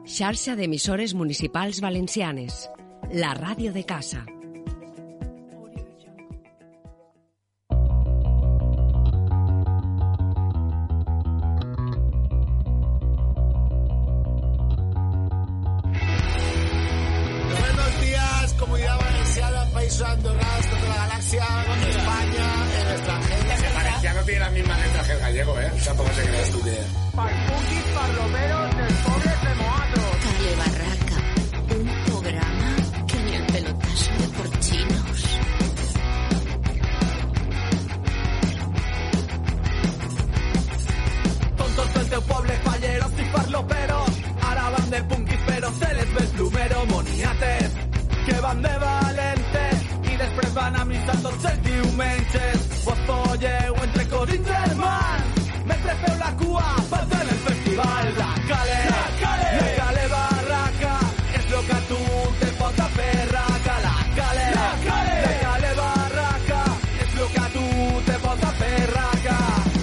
Xarxa d'emissores municipals valencianes. La ràdio de casa. Buenos días, comunidad valenciana, países andorrados, toda la galaxia, España, el extranjero. Ese valenciano tiene las mismas letras que el gallego, ¿eh? Tampoco te creas tú que... Parfuquis parlomeros del pobre de Moatro. Cale Barraca, un programa que ni el pelotazo de porchinos. Tontos del teu poble, falleros i farloperos. Ara van de punquis però se les ve el plumero. Moniates, que van de valentes i després van a missa tots els diumenges. Vos folleu entre cosins germans mentre feu la cua per en el festival. La Cale Barraca és lo que a tu te pot fer raca. La Cale Barraca és lo que a tu te pot fer raca.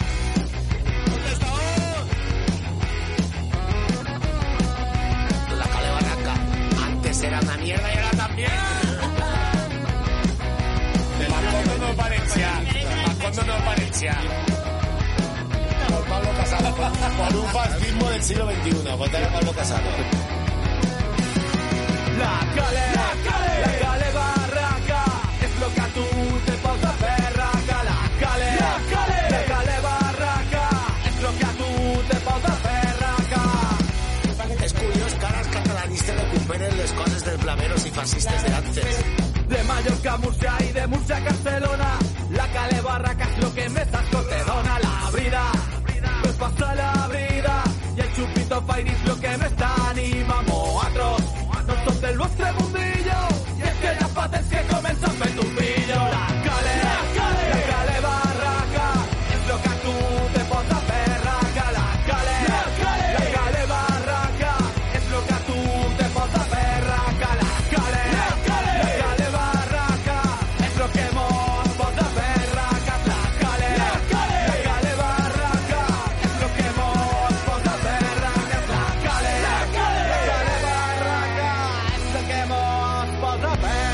La Cale Barraca antes era una mierda y ahora también. Macondo no es Valencia. Macondo no es Valencia. Por Pablo Casado, por un fascismo del siglo XXI. Votar a Pablo Casado. La Cale Barraca és lo que a tu te pot fer raca. La Cale Barraca és lo que a tu te pot fer raca. És curiós que ara els catalanistes recuperen les coses dels blaveros i fascistes d'antes. De Mallorca a Murcia i de Murcia a Barcelona, la Cale Barraca és lo que més asco te dona. La brida, pues passa la brida, i el xupito fairis lo que més t'anima. Moatros, no som del vostre mundillo, i és que ja fa temps que comença a fer tu pillo. La Cale Barraca és lo que a tu te pot fer raca. La Cale Barraca és lo que a tu te pot fer raca. La Cale Barraca és lo que mos pot fer raca. La Cale Barraca és lo que mos pot fer raca. La Cale Barraca és lo que mos pot fer raca.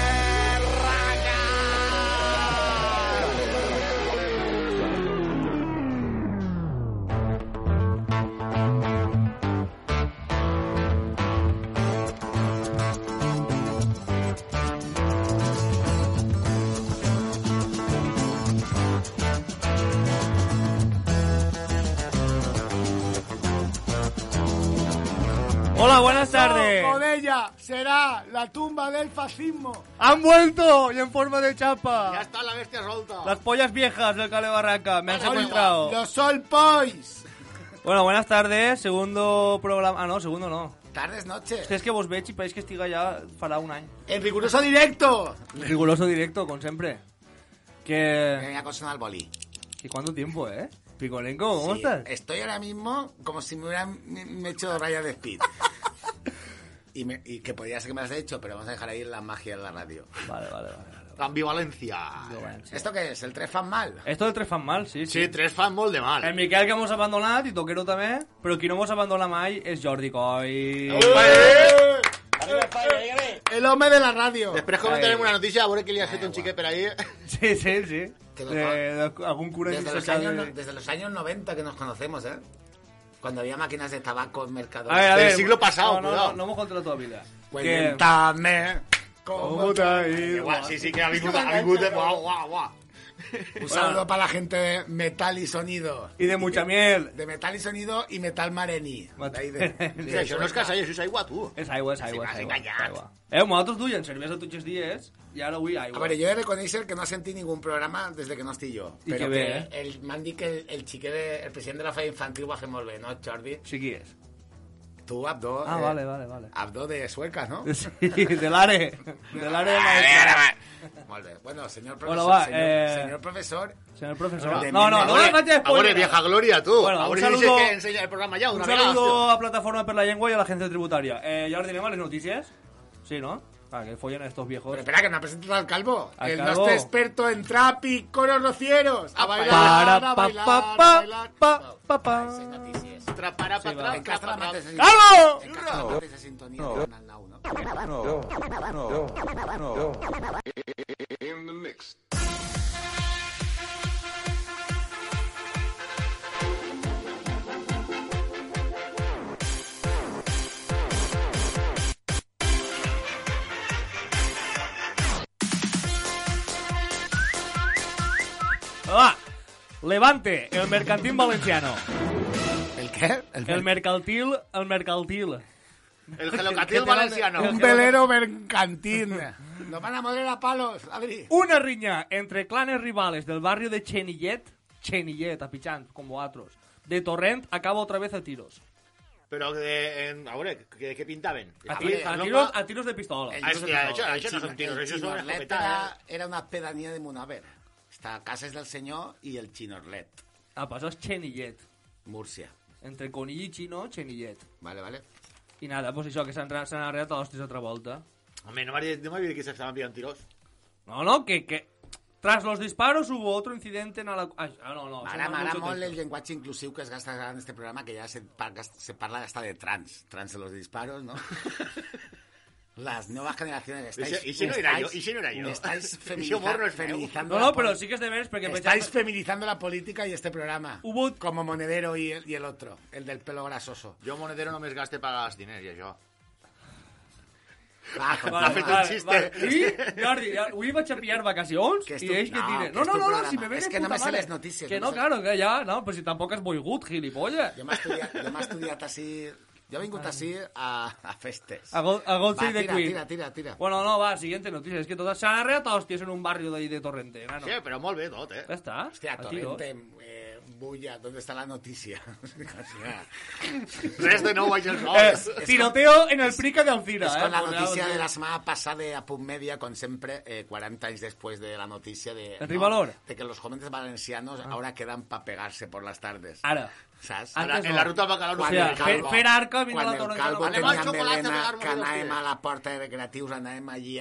Hola, buenas tardes. Con ella será la tumba del fascismo. ¡Han vuelto! Y en forma de chapa. Ya está la bestia solta. Las pollas viejas del Cale Barraca. Me han secuestrado. Los Sol Boys. Bueno, buenas tardes. Segundo programa... Ah, no, segundo no. Tardes, noches. És que vos veig i pareix que estiga ja farà un any. En riguroso directo. Riguroso directo, con siempre. Que... Me voy a cocinar al boli. ¿Y cuánto tiempo, eh? Picolenco, ¿cómo Sí, estás? estoy ahora mismo como si me hubieran me hecho rayas de speed. y que podría ser que me las he hecho, pero vamos a dejar ahí la magia de la radio. Vale. La ambivalencia. ¿Esto qué es? ¿El 3 fan mal? Esto del 3 fan mal, sí. Sí, 3 fan molt de mal. El Miquel que hemos abandonat, i Toquero també, però qui no hemos abandonat mai és Jordi Coy. El hombre de la radio. Després comentarem una notícia, a veure que li ha fet un xiquet per ahí. Sí. Algún cura Desde los años 90 que nos conocemos, ¿eh? Cuando había máquinas de tabaco en Mercadona. A ver, Del siglo pasado, cuidado. No hemos contado todavía. Cuéntame cómo te ha ido. Igual, sí, que ha vingut de... Guau. Un saludo para la gente de Metal y Sonido. Y de mucha miel. De Metal y Sonido y Metal Marení. Sí, això no és casa, això és aigua, tu. És aigua. Nosaltres duien cervesa tots els dies i ara avui aigua. A ver, yo he de reconocer que no sentí ningún programa desde que no estoy yo. Y Pero que ve, me han dicho que el chique, el presidente de la Falla Infantil va a hacer molt bé, ¿no, Jordi? Sí, qui és? Tú, Abdo. Ah, vale. Abdo de Suecas, ¿no? Sí, de l'Are. De l'Are de Maestra. Molt bé. Bueno, señor Bueno, profesor. va, señor profesor. Señor profesor. De No, mi- no me faig A veure, spoiler. vieja glòria, tu. Bueno, A un veure si saludo- dices que enseña el programa ja, Un una vegada. saludo a Plataforma per la Llengua y a la Agencia Tributaria. Jordi, anem a les notícies? Sí, ¿no? Para que follen a estos viejos. Pero espera, que no ha presentado al calvo. Al El calvo. nuestro experto en trap y coros rocieros. A bailar, Para, a bailar, pa, a bailar. pa. Seis noticias. Para, Sí, va. para, En Castramates. ¡Calvo! En Castramates. aquesta sintonia de Canal 9, no? In the mix. Va, Levante, el mercantil valenciano. ¿El qué? El mercantil. El gelocatil valenciano. Un velero mercantil. Nos van a morir a palos, Adri. Una riña entre clanes rivales del barrio de Chenillet, a pichant, com vosaltres, de Torrent, acaba otra vez a tiros. Pero a ver, ¿qué pintaven? A tiros de pistola. Això no son tiros, això son Chinorlet escopetas. era una pedanía de Munaver. Esta casa es del señor y el Chinorlet. Ah, pues és Chenillet. Murcia. Entre Conill i Chino, Chenillet. Vale. I nada, pues això, que s'han arreglat a l'hostis otra volta. Hombre, no m'havia dit que se estaban pillando tiros. No, que tras los disparos hubo otro incidente en la... no. M'agrada molt el llenguatge inclusiu que es gasta en este programa, que ya se parla hasta de trans de los disparos, ¿no? Las nuevas generaciones ¿Y si no era yo? Estáis humor no es feminizando No, pero sí que es de veres porque... estáis feminizando la política y este programa. Hubo... Como Monedero y el otro, el del pelo grasoso. Jo Monedero només gaste per als diners, i això. Va, Ha fet un xiste. I, Jordi, avui vaig a pillar vacacions Que és i tu- ells que no, tiren. que és tu No, programa. si me ves És que no me sé les notícies, Que no no, sé. claro, que ja, no, pues si tampoc has volgut, gilipolles. Jo m'he estudiat així... Jo he vingut així a festes. A Godsey de Queen. Tira. Bueno, no, va, siguiente noticia. Es que todas s'han arreglat a hòsties en un barrio d'ahí de Torrente, nano. Sí, però molt bé tot, Ja està. Hostia, a tiros. Torrente, bulla, ¿dónde está la noticia? Res de nou, això és Tiroteo en el Prica de Alcira. Es con la Pues, noticia ja, de la semana pasada de Apunt Media, con siempre 40 años después de la noticia de... ¿El Rivalor? De que los jóvenes valencianos ahora quedan para pegarse por las tardes. Ara. ¿Sabes? Antes En no. la ruta al bacalao no O sea, sé. fer arca, vine a la Quan el Torre Calvo de la tenia xocolate, melena, pegar-me que los anàvem pies. a la porta de recreatius, anàvem allí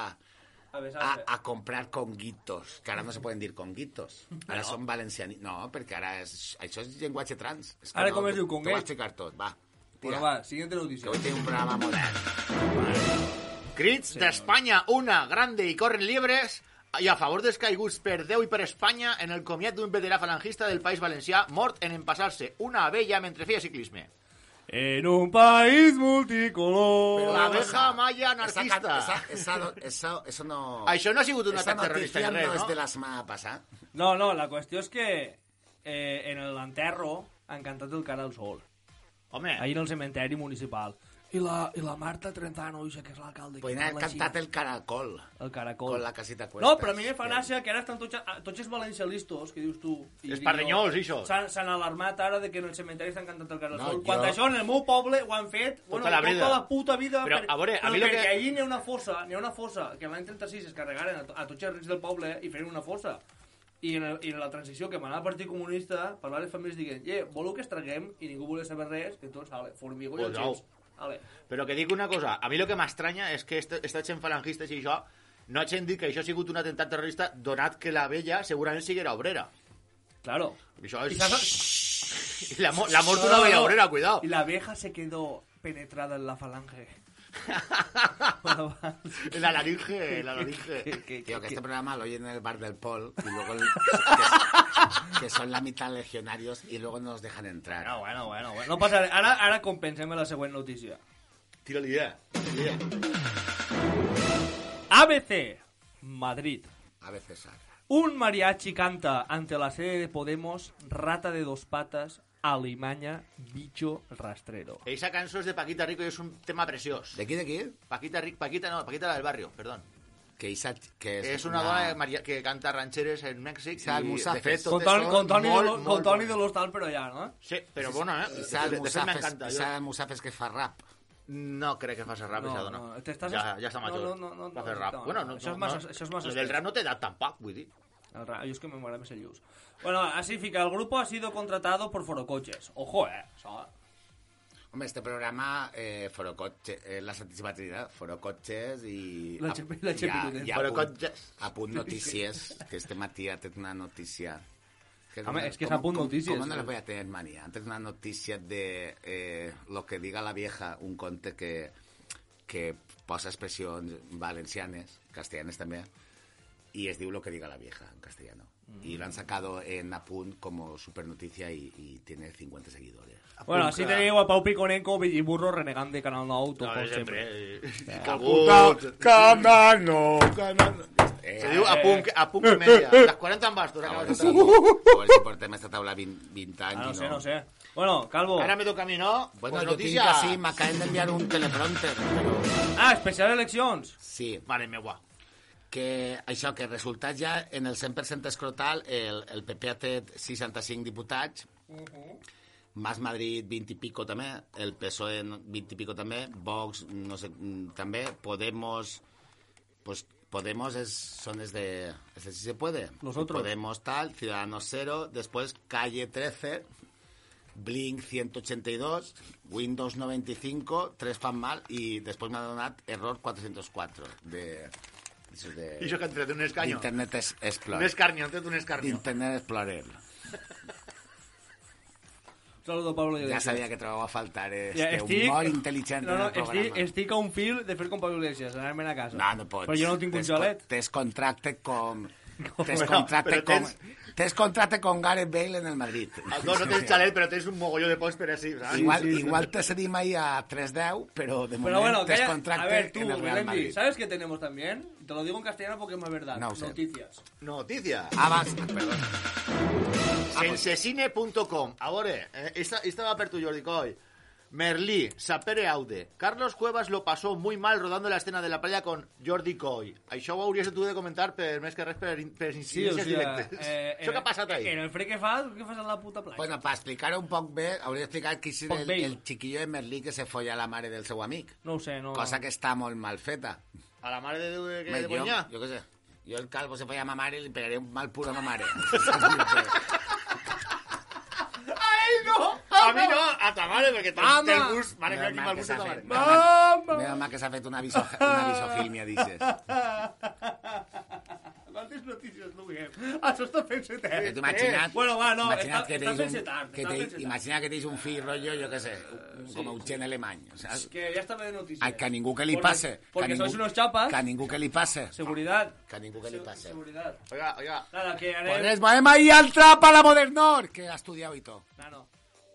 a comprar conguitos, que ara no se poden dir conguitos. Ara són valencianis. No, perquè ara això és llenguatge trans. És que Ara no, com es diu, T'ho conguet? vaig explicar tot, va. Bueno, Tira, va, siguiente que noticia. hoy tengo un programa modern. Crits d'Espanya, una, grande i corren liebres, i a favor dels caiguts per Déu i per Espanya en el comiat d'un veterà falangista del País Valencià mort en empassar-se una abella mentre feia ciclisme. En un país multicolor. La abeja maya anarquista. Eso no... Això no ha sigut un Esa atac terrorista noticia ni res, no es no? de la semana pasada. No, la qüestió és que en l'enterro han cantat el cara al sol. Home, Ahí en el cementeri municipal. I la Marta Trentano, que és l'alcalde. Podrían haber cantado el caracol. El caracol. Con la casita cuesta. No, però a mi me fa gràcia que ara estan tots els valencialistos, que dius tu... i Els dic pardenyols, jo, això. S'han alarmat ara de que en el cementeri estan cantant el cara al No, sol. jo- Quan això en el meu poble ho han fet Tota la vida. tota la puta vida. Però, a veure, a mi lo perquè que- allí n'hi ha una fossa que l'any 36 es carregaren a tots els rics del poble i feren una fossa. I en la transició que manava el Partit Comunista, parlar les famílies diguen, voleu que es traguem? I ningú volia saber res, entonces, vale, Formigó i Pues els no. xips. Vale. però que dic una cosa, a mi el que m'estranya és que esta gent falangista i això no hagin dit que això ha sigut un atemptat terrorista donat que la vella segurament siguera obrera. Claro. Això Y és... La mort d'una vella obrera, cuidado. Y la abeja se quedó penetrada en la falange. Bueno, va. La laringe. Tío, que este programa lo oyen en el bar del Pol y luego que son la mitad legionarios y luego no nos dejan entrar. Bueno. No passa res. Ara compensem la següent notícia. Tira-li idea. ABC, Madrid. A veces sale. Un mariachi canta ante la sede de Podemos rata de dos patas, alimaña, bicho rastrero. Esa cançó és de Paquita Rico i és un tema preciós. ¿De aquí? Paquita la del barrio, perdón. Que És una dona que canta rancheres en Mèxic. Isa i, Almusafe. de fet, Con Toni de l'Hostal, però ja, no? sí, però bona, eh? Isa De fet, m'encanta. Musafes que fa rap. No crec que faci rap, No, aquesta dona. no, t'estàs- Ja està major. No, Va fer rap. no, Bueno, això és massa Lo del rap no té edat tampoc, vull dir. Yo es que me mola más el Luz. Bueno, así fica, el grupo ha sido contratado por Forocoches. Ojo, eso. Hombre, este programa, Forocoches, la Santísima Trinidad, Forocoches i... La Chepiludes. Forocoches. A punt notícies, que este matí ha tret una notícia Home, es que s'apunt notícies. ¿Cómo no les voy a tener manía? Antes una noticia de lo que diga la vieja, un conte que posa expressions valencianes, castellanes també, y es diu lo que diga la vieja en castellano. Y lo han sacado en Apunt como supernoticia y tiene 50 seguidores. Bueno, así teniu a Pau Piconenco, Villiburro, renegant de Canal 9, tot com sempre. Canal 9. Se diu Apunt i media. Les 40 en bastos. A veure si portem esta taula 20 anys. No sé. Bueno, Calvo. Ara me toca a mi, ¿no? Bueno, pues yo tinc así, m'acaben d'enviar un teleprompter. Però... especial eleccions. Sí. Vale, me guà. Que això, que resultat ja en el 100% escrotal el PP ha tret 65 diputats, Mas Madrid 20 i pico també, el PSOE 20 i pico també, Vox no sé, també, Podemos son es de si se puede, nosotros. Podemos tal, Ciudadanos 0, después Calle 13, Blink 182, Windows 95, 3 fan mal y después me ha donat error 404 I això que han tret un escanyo. Internet Explorer. Un escarnio, han tret un escarnio. Internet Explorer. Saludo, Pablo. Ja sabia que trobava a faltar humor intel·ligent en el programa. Estic a un fil de fer com Pablo Iglesias, anar-me'n a casa. No pots. Però jo no tinc un xalet. Tens contracte con Gareth Bale en el Madrid. No tens xalet, però tens un mogolló de pots per així. Igual te cedim ahí a 3-10, pero de momento tens contracte en el Real Madrid. ¿Sabes qué tenemos también? Te lo digo en castellano porque es más verdad. No sé. Noticias. Perdón. Sensesine.com. A veure, esta va per tu, Jordi Coll. Merlí, Sapere Aude. Carlos Cuevas lo pasó muy mal rodando la escena de la playa con Jordi Coll. Això ho hauries de comentar per més que res per incidències directes. Això què ha passat ahí? En el fre que fas a la puta playa? Bueno, para explicar un poc bé, hauria d'explicar qui és el chiquillo de Merlí que se folla a la mare del seu amic. No ho sé, no. Cosa que està molt mal feta. A la mare de Guanyà? Jo què sé. Jo el calvo se folla a ma mare i li pegaria un mal puro a ma mare. A mi no, a ta mare, perquè té el gust. Mare, que mal gust a ta mare. Meva mà que s'ha fet una visofílmia, dices. Quantes notícies duguem? Això està fent-se tard. Imagina't, bueno, va, no, està fent-se tard. Imagina que tens un fill rotllo, jo què sé, com un gen alemany. Que ja està bé de notícies. Que a ningú que li passe. Porque sois unos chapas. Que a ningú que li passe. Seguridad. Que a ningú que li passe. Seguridad. Oiga. Nada, que haré... Pues movem ahí al trap a la Modernor, que ha estudiado y todo. Claro.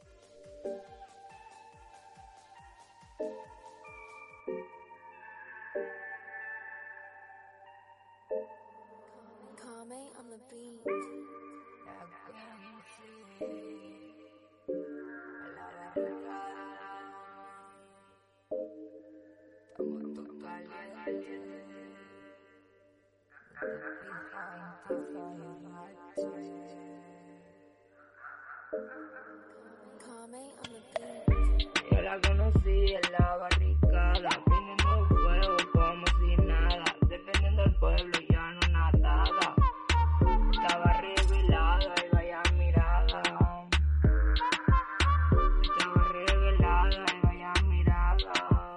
Yo la conocí en la barricada, prendiendo fuego como si nada, defendiendo el pueblo ya no nadaba. Estaba revelada y vaya mirada. Estaba revelada y vaya mirada.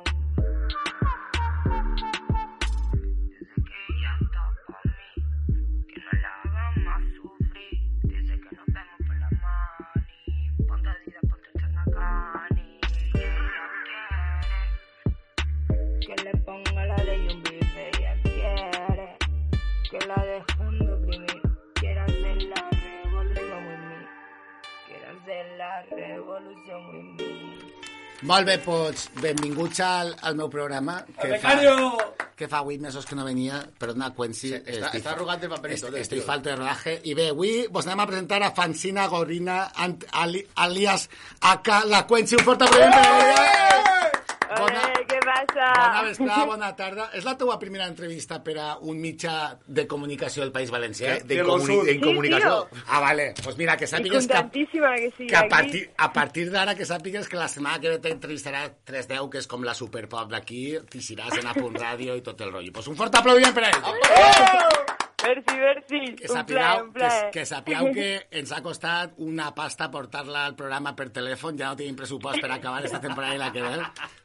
Dice que ella está pa' mí, que no la haga más sufrir. Dice que nos vemos por la mani, ponte Adidas, ponte Chanacani. Y ella quiere que le ponga la ley un bife. Ella quiere que la dejen de oprimir. Quiere hacer la revolución with me. Quiere hacer la revolución with me. Molt bé, doncs, benvinguts al meu programa, que fa 8 mesos que no venia, perdona, Quency. Està arrugat de paperito. Estoy falto de rodaje. I bé, avui vos anem a presentar a Francina Gorrina, alias Aka, la Quency, un fort aplaudiment per ella. Què passa? Bona vesprada, bona tarda. És la teua primera entrevista per a un mitjà de comunicació del País Valencià? D'incomunicació. Vale. Pues mira, que sàpigues que a partir d'ara que sàpigues que la setmana que ve t'entrevistarà 310, que és com la superpop d'aquí, t'ixiràs en Apunt Ràdio i tot el rotllo. Pues un fort aplaudiment per a ell. Merci. Un plaer. Que sapigueu que ens ha costat una pasta portar-la al programa per telèfon, ja no tenim pressupost per acabar esta temporada i la que ve,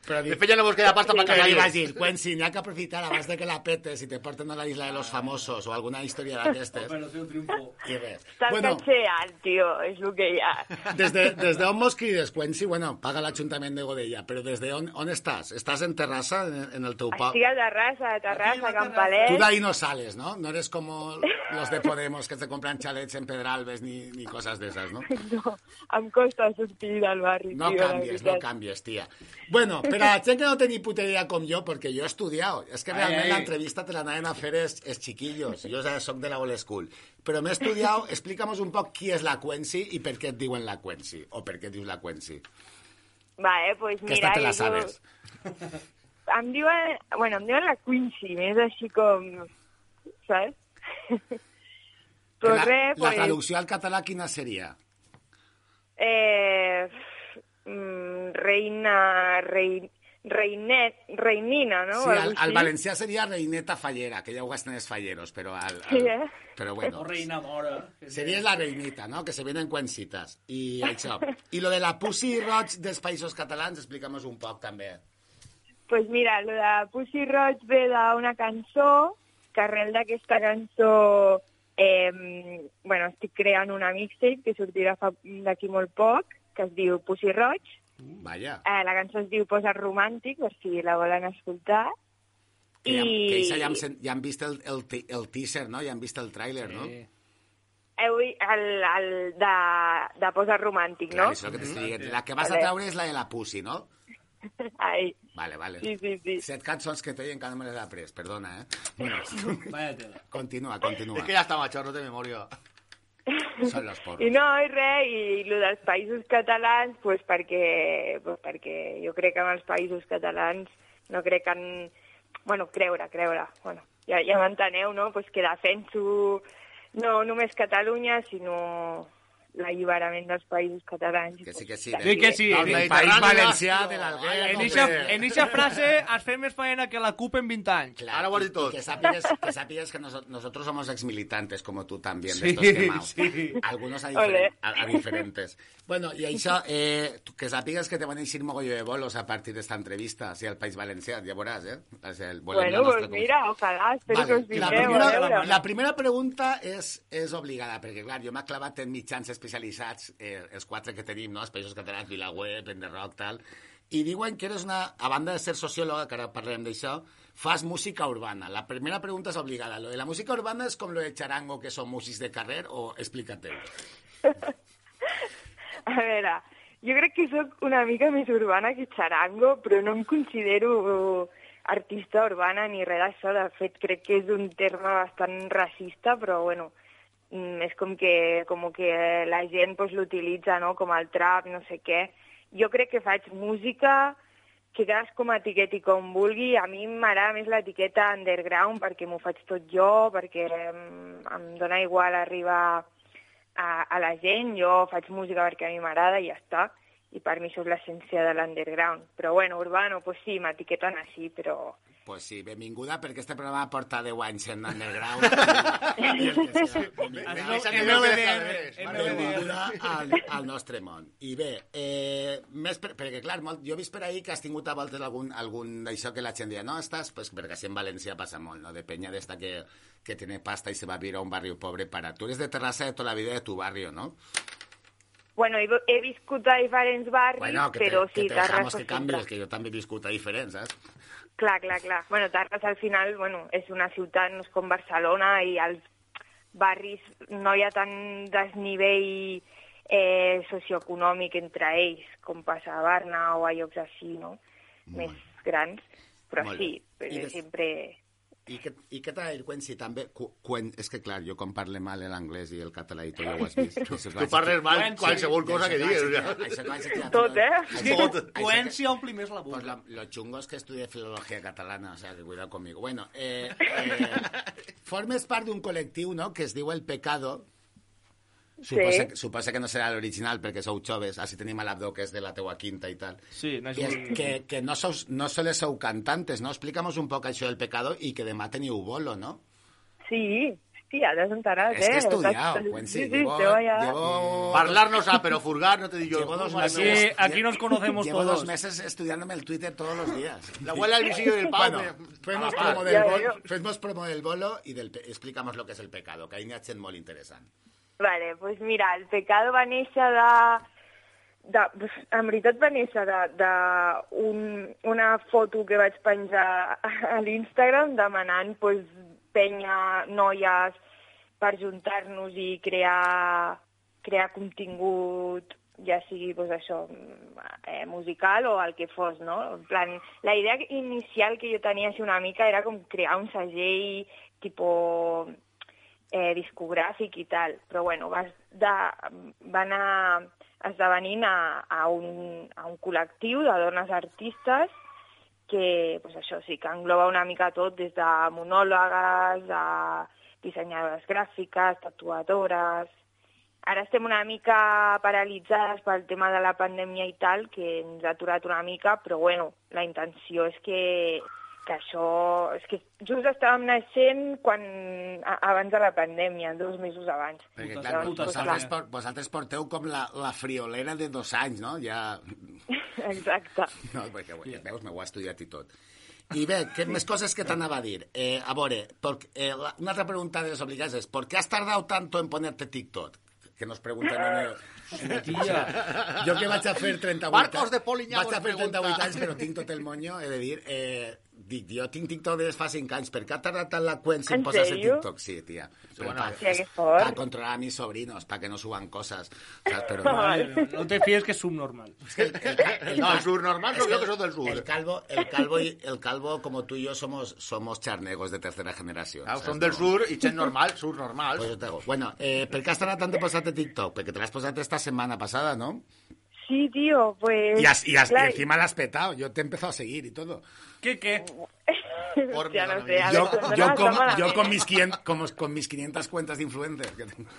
De fet, ja no vos queda pasta per Però li casar. vaig dir, Quensi, n'hi ha que aprofitar abans de que la petes i te porten a la isla de los famosos o alguna història d'aquestes. Operació Triunfo. I res. Està cacheant, tio, és el que hi ha. Des d'on mos crides, Quensi? Bueno, paga l'Ajuntament de Godella, però des d'on estàs? Estàs en Terrassa, en el teu poble? Estic a Terrassa, Tu Campalet. de ahí no sales, ¿no? No eres como los de Podemos que se compran chalets en Pedralbes ni cosas de esas, ¿no? No, em costa sortir del barri, No tio, la canvies, veritat. no canvies, tia. Bueno, per a la gent que no té ni puta idea com jo, perquè jo he estudiat, és que realment l'entrevista te l'anaven a fer els chiquillos, jo ja soc de la old school, però m'he estudiat, explica'm un poc qui és la Quensi i per què et diuen la Quensi, o per què et dius la Quensi. Vale, pues Que mira... esta te la sabes. Em diuen la Quincy, més així com... Saps? Pues la res, pues... traducció al català quina seria? Reinina, no? Sí, O algo al així. valencià seria reineta fallera, que ja ho gasten els falleros, però... Sí, Però bueno, O reina mora. series la reinita, no? Que se vienen cuencitas. I això. I lo de la Pussy Roig dels Països Catalans, explica'm un poc, també. Pues mira, lo de Pussy Roig ve d'una cançó, que arrel d'aquesta cançó estic creant una mixtape que sortirà d'aquí molt poc, que es diu Pussy Roig. Vaja. La cançó es diu Posa Romàntic, per si la volen escoltar. Que ja han vist el teaser, no? Ja han vist el tràiler, no? El de Posa Romàntic, Clar, no? això que t'estic dient. La que vas a treure és la de la Pussy, no? Ai. Vale. Sí. 7 cançons que t'he encara no me les he après, perdona, Bueno, Vaya tela. continua. És que ja està machorro de memòria. Són los porros. I no, i res, i el dels països catalans, pues perquè jo crec que en els països catalans no crec que en... Bueno, creure. Bueno, ja m'enteneu, no? Pues que defenso no només Catalunya, sinó l'alliberament dels països catalans. Que sí. Sí que sí. El País Valencià de l'Alguer. En eixa frase has fet més faena que la CUP en 20 anys. Claro, Ahora ho has dit tot. Que sàpigues que nosotros somos exmilitantes, como tú también, de Sí, estos quemados. sí. Algunos Ole. a diferentes. Bueno, y això, que sàpigues que te van a eixir mogolló de bolos a partir d'esta entrevista, si al País Valencià, ja veuràs, Bueno, pues mira, ojalà, espero que us vingueu a veure. La primera pregunta és obligada, perquè, clar, jo m'he clavat en mitjans especialitzats, els 4 que tenim, no?, els Països Catalans, VilaWeb, Enderroc, tal, i diuen que eres a banda de ser sociòloga, que ara parlarem d'això, fas música urbana. La primera pregunta és obligada. Lo de la música urbana és com lo de charango, que són músics de carrer, o explica-te? A veure, jo crec que sóc una mica més urbana que charango, però no em considero artista urbana ni res d'això. De fet, crec que és un terme bastant racista, però bueno, és com que la gent pues, l'utilitza, no?, com el trap, no sé què. Jo crec que faig música que cadascú m'etiqueti com vulgui. A mi m'agrada més l'etiqueta underground perquè m'ho faig tot jo, perquè em dona igual arribar a la gent. Jo faig música perquè a mi m'agrada i ja està. I per mi això és l'essència de l'underground. Però bueno, urbano, pues sí, m'etiqueten així, però... Pues sí, benvinguda, perquè este programa porta 10 anys en underground. Benvinguda al nostre món. I bé, perquè clar, jo he vist per ahir que has tingut a voltes algun d'això que la gent dia, no, estàs, pues perquè així en València passa molt, no? De penya d'esta que tiene pasta i se va a vivir a un barrio pobre para... Tu eres de Terrassa de tota la vida de tu barrio, ¿no? Bueno, he viscut a diferents barris, bueno, però sí, dejamos Terrassa que canvies, que jo també he viscut a diferents, saps? Clar. Bueno, Terrassa al final, és una ciutat, no és com Barcelona, i als barris no hi ha tant desnivell socioeconòmic entre ells, com passa a Barna o a llocs així, no? Més grans. Però sí, sempre... I què t'ha dit, Quensi, també? És que, clar, jo com parle mal l'anglès i el català i tot, ja ho has vist. Tu parles mal qualsevol cosa que digues. Tot, Quensi ompli més la boca. Pues lo chungo es que estudié filología catalana, o sea, que cuidado conmigo. Bueno, formes part d'un col·lectiu, no?, que es diu El Pecado. Suposa que no serà l'original perquè sou joves, així tenim a l'Abdó, que és de la teua quinta i tal. Sí, que no soles sou cantantes, no? Explica'm un poc això del Pecado i que demà teniu bolo, no? Sí, Hòstia, t'has enterat, Es que he estudiado, Quensi. Sí, te vaya... Llevo... Parlarnos pero furgar, no te digo. Llevo 2 Aquí, meses... aquí nos conocemos Llevo todos. 2 meses estudiándome el Twitter todos los días. La abuela del visillo y el pavo. Bueno, femos promo del bolo y explicamos lo que és el pecado, que ahí n'hi ha gent molt interessant. Vale, pues mira, el pecado va néixer en veritat va néixer una foto que vaig penjar a l'Instagram demanant pues, penya, noies, per juntar-nos i crear contingut, ja sigui pues, això, musical o el que fos, no? En plan, la idea inicial que jo tenia així una mica era com crear un segell tipus discogràfic i tal, però bueno, va anar esdevenint a un col·lectiu de dones artistes que, pues això sí, que engloba una mica tot, des de monòlogues, a dissenyadores gràfiques, tatuadores... Ara estem una mica paralitzades pel tema de la pandèmia i tal, que ens ha aturat una mica, però bueno, la intenció és que això... És que just estàvem naixent abans de la pandèmia, 2 mesos abans. Perquè clar, vosaltres porteu com la friolera de 2 anys, no? Ja... Exacte. No, perquè veus, m'ho he estudiat i tot. I bé, què més coses que t'anava a dir? A veure, una altra pregunta de les obligades és ¿por qué has tardado tanto en ponerte TikTok? Que nos pregunten en el Twitter. Jo que vaig a fer 38 Marcos de Polinyà vaig a fer 38 anys, però tinc tot el monyo, he de dir... jo tinc TikTok des fa 5 anys. Per què ha tardat tant la Quensi en posar-se TikTok? Sí, tia. Para controlar a mis sobrinos, para que no suban cosas. Pero no te fíes que es subnormal. No, el subnormal no yo que soy del sur. El calvo, como tú y yo, somos charnegos de tercera generación. Claro, son del sur y chen normal, sur normal. Pues yo te digo. Bueno, ¿per qué has tardado tanto en posar-te TikTok? Porque te lo has posado esta semana pasada, ¿no? Sí, tío, pues... Y encima la has petado. Yo te he empezado a seguir y todo. ¿Qué? Hostia, no sé. Yo con mis 500 cuentas de influencer que tengo.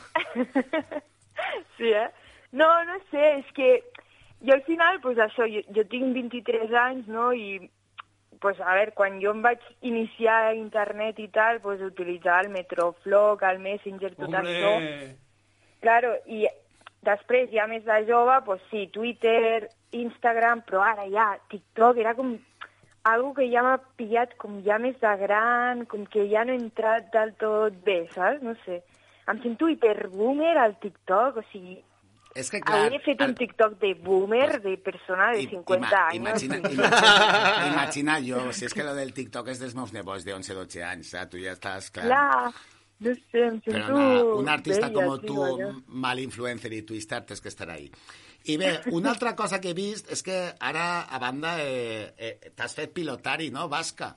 Sí, No sé, és que jo al final, pues això, jo tinc 23 anys, no?, i pues, a veure, quan jo em vaig iniciar a internet i tal, pues, utilitzava el Metroflog, el Messenger, tot això. Claro, i després, ja més de jove, pues sí, Twitter, Instagram, però ara ja TikTok era com algo que ja m'ha pillat com ja més de gran, com que ja no he entrat del tot bé, saps? No sé. Em sento hiperboomer al TikTok, o sigui... És que, clar... Hauria fet un TikTok de boomer, de persona de 50 anys. Imagina jo, si és que lo del TikTok és dels meus nebots de 11-12 anys, saps? Tu ja estàs, clar... Clar, no sé, em sento... Però no, un artista bella, com tu, mal influencer i twister, tens que estar ahí. I bé, una altra cosa que he vist és que ara, a banda, t'has fet pilotari, no, basca?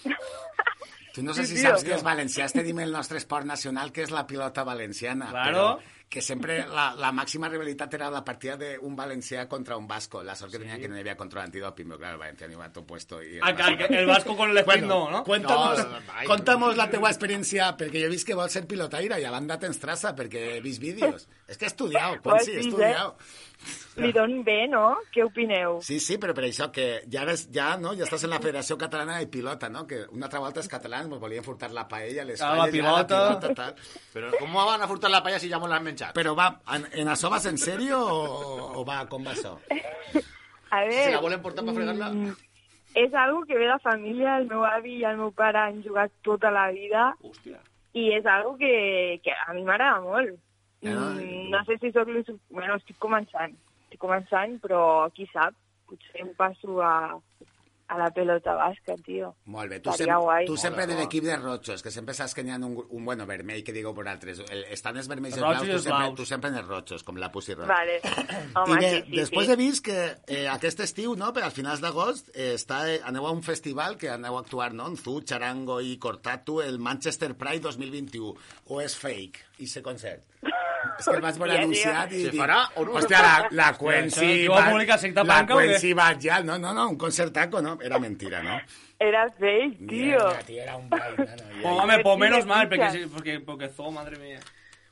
Tu no sé si saps que els valencians tenim el nostre esport nacional, que és la pilota valenciana. Claro. Però que sempre la màxima rivalitat era la partida d'un valencià contra un vasco. La sort que tenia que no hi havia control antidoping, però claro, el valenciano iba a todo puesto. Y el vasco con el speed no? Conta'mos la teua experiència, perquè jo he vist que vols ser pilotaire i a banda tens traça, perquè he vist vídeos. És que he estudiat, Quensi, he estudiat. Li don bé, no? Què opineu? Sí, però per això que ja estàs en la Federació Catalana de Pilota, no? Que una altra volta els catalans ens volien furtar la paella, les falles, la pilota, tal. Però com van a furtar la paella si ja mos l'han menjat? Però va, en això vas en sèrio o va, com va això? A veure... Si la volen portar per fregar-la... És algo que ve de família, el meu avi i el meu pare han jugat tota la vida. Hòstia. I és algo que a mi m'agrada molt. No sé si soc... Bueno, estic començant, però qui sap, potser em passo a la pelota basca, tio. Molt bé, tu sempre de l'equip de rojos, que sempre saps que n'hi ha un vermell, que digueu per altres. Estan els vermells i els blaus, tu sempre en els rojos, com la Pussy Roja. Vale. Home, I bé, sí. Després he vist que aquest estiu, no, per als finals d'agost, aneu a un festival que aneu a actuar, no?, en Zu, Charango i Cortatu, el Manchester Pride 2021. O és fake, i se concert? És que el vaig veure anunciat i... Se farà o no? Hòstia, la Quensi... La Quensi va ja... No, un concertaco, no? Era mentira, ¿no? Era fake, tío. Era un baile, Hombre, pues menos mal, porque Zo, madre mía.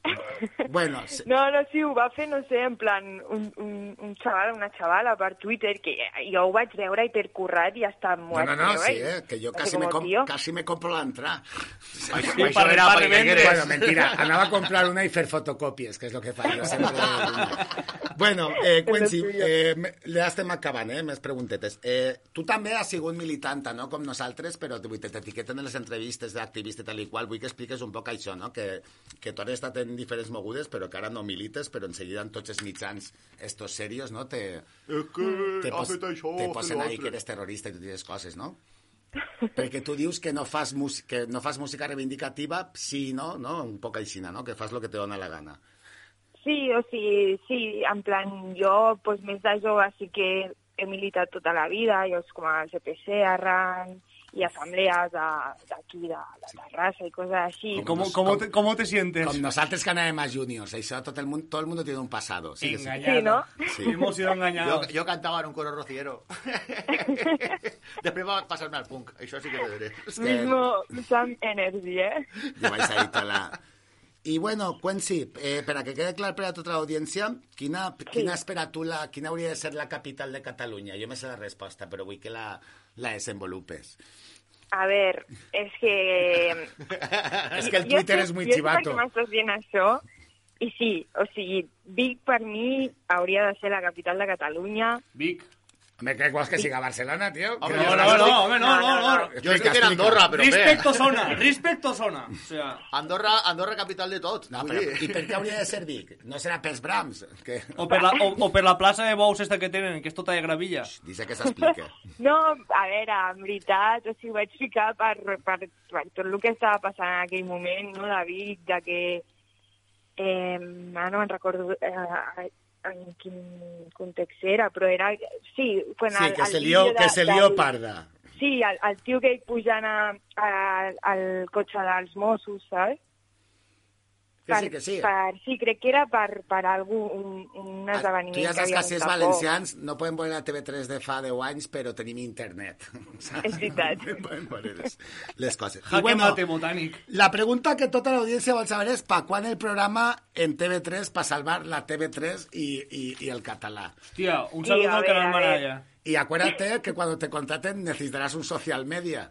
Bueno, No, sí, ho va fer, no sé, en plan, un xaval, una xavala per Twitter, que jo ho vaig veure hipercurrat i està mort. No, sí, que jo casi me compro l'entrada. Això era para que Bueno, mentira, anava a comprar una i fer fotocopies, que és el que fa jo sempre. Bueno, Quency, ja estem acabant, més preguntetes. Tu també has sigut militanta, no?, com nosaltres, però t'etiqueten en les entrevistes d'activista i tal i qual. Vull que expliques un poc això, no?, que tu has estat en diferents mogudes, però que ara no milites, però en seguida en tots els mitjans estos serios, no?, te posen ahí que eres terrorista i totes aquestes coses, no? Perquè tu dius que no fas música reivindicativa, sí, no? Un poc així, no? Que fas el que te dona la gana. Sí, o sigui, sí, en plan, jo, pues, més de jove sí que he militat tota la vida, jo com a CPC, Arran, y asambleas d'aquí, de Terrassa y cosas así. ¿Cómo te sientes? Com nosaltres que anàvem a juniors, això todo el mundo tiene un pasado. Sí, engañado. Sí, ¿no? Sí. Hemos sido engañados. Yo cantaba en un coro rociero. Després va passar-me al punk, això sí que te diré. Mismo Sam Energy, Jo vaig ahí tota la... I bueno, Quency, per a que quede clar per a tota l'audiència, quina espera tu, quina hauria de ser la capital de Catalunya? Jo me sé la resposta, però vull que la desenvolupes. A ver, es que... Es que el Twitter es muy chivato. Jo sé que m'estàs dient això, i sí, o sigui, Vic per mi hauria de ser la capital de Catalunya. Vic. Home, què vols que siga Barcelona, tio? No. Jo estic en Andorra, però Respecto zona. O sea... Andorra capital de tot. No, però, i per què hauria de ser Vic? No serà pels Brams? Que... O per la plaça de bous esta que tenen, que és tota de gravilla. Dice que s'explica. No, a veure, en veritat, o sigui, ho vaig ficar per tot el que estava passant en aquell moment, no, de Vic, de que... no me'n recordo... en quin context era, però era... Sí, quan sí, que se lió parda. Sí, el tio que hi pujant al cotxe dels Mossos, saps? Que sí. Sí, crec que era per algun un esdeveniment. Tu ja saps que si els valencians no poden veure la TV3 de fa 10 anys, però tenim internet. Saps? És veritat. Poden veure les coses. Jaque mate botànic. La pregunta que tota l'audiència vol saber és pa quan el programa en TV3 per salvar la TV3 i el català. Hòstia, un saludo al canal Maraya. Y acuérdate que cuando te contraten necesitarás un social media.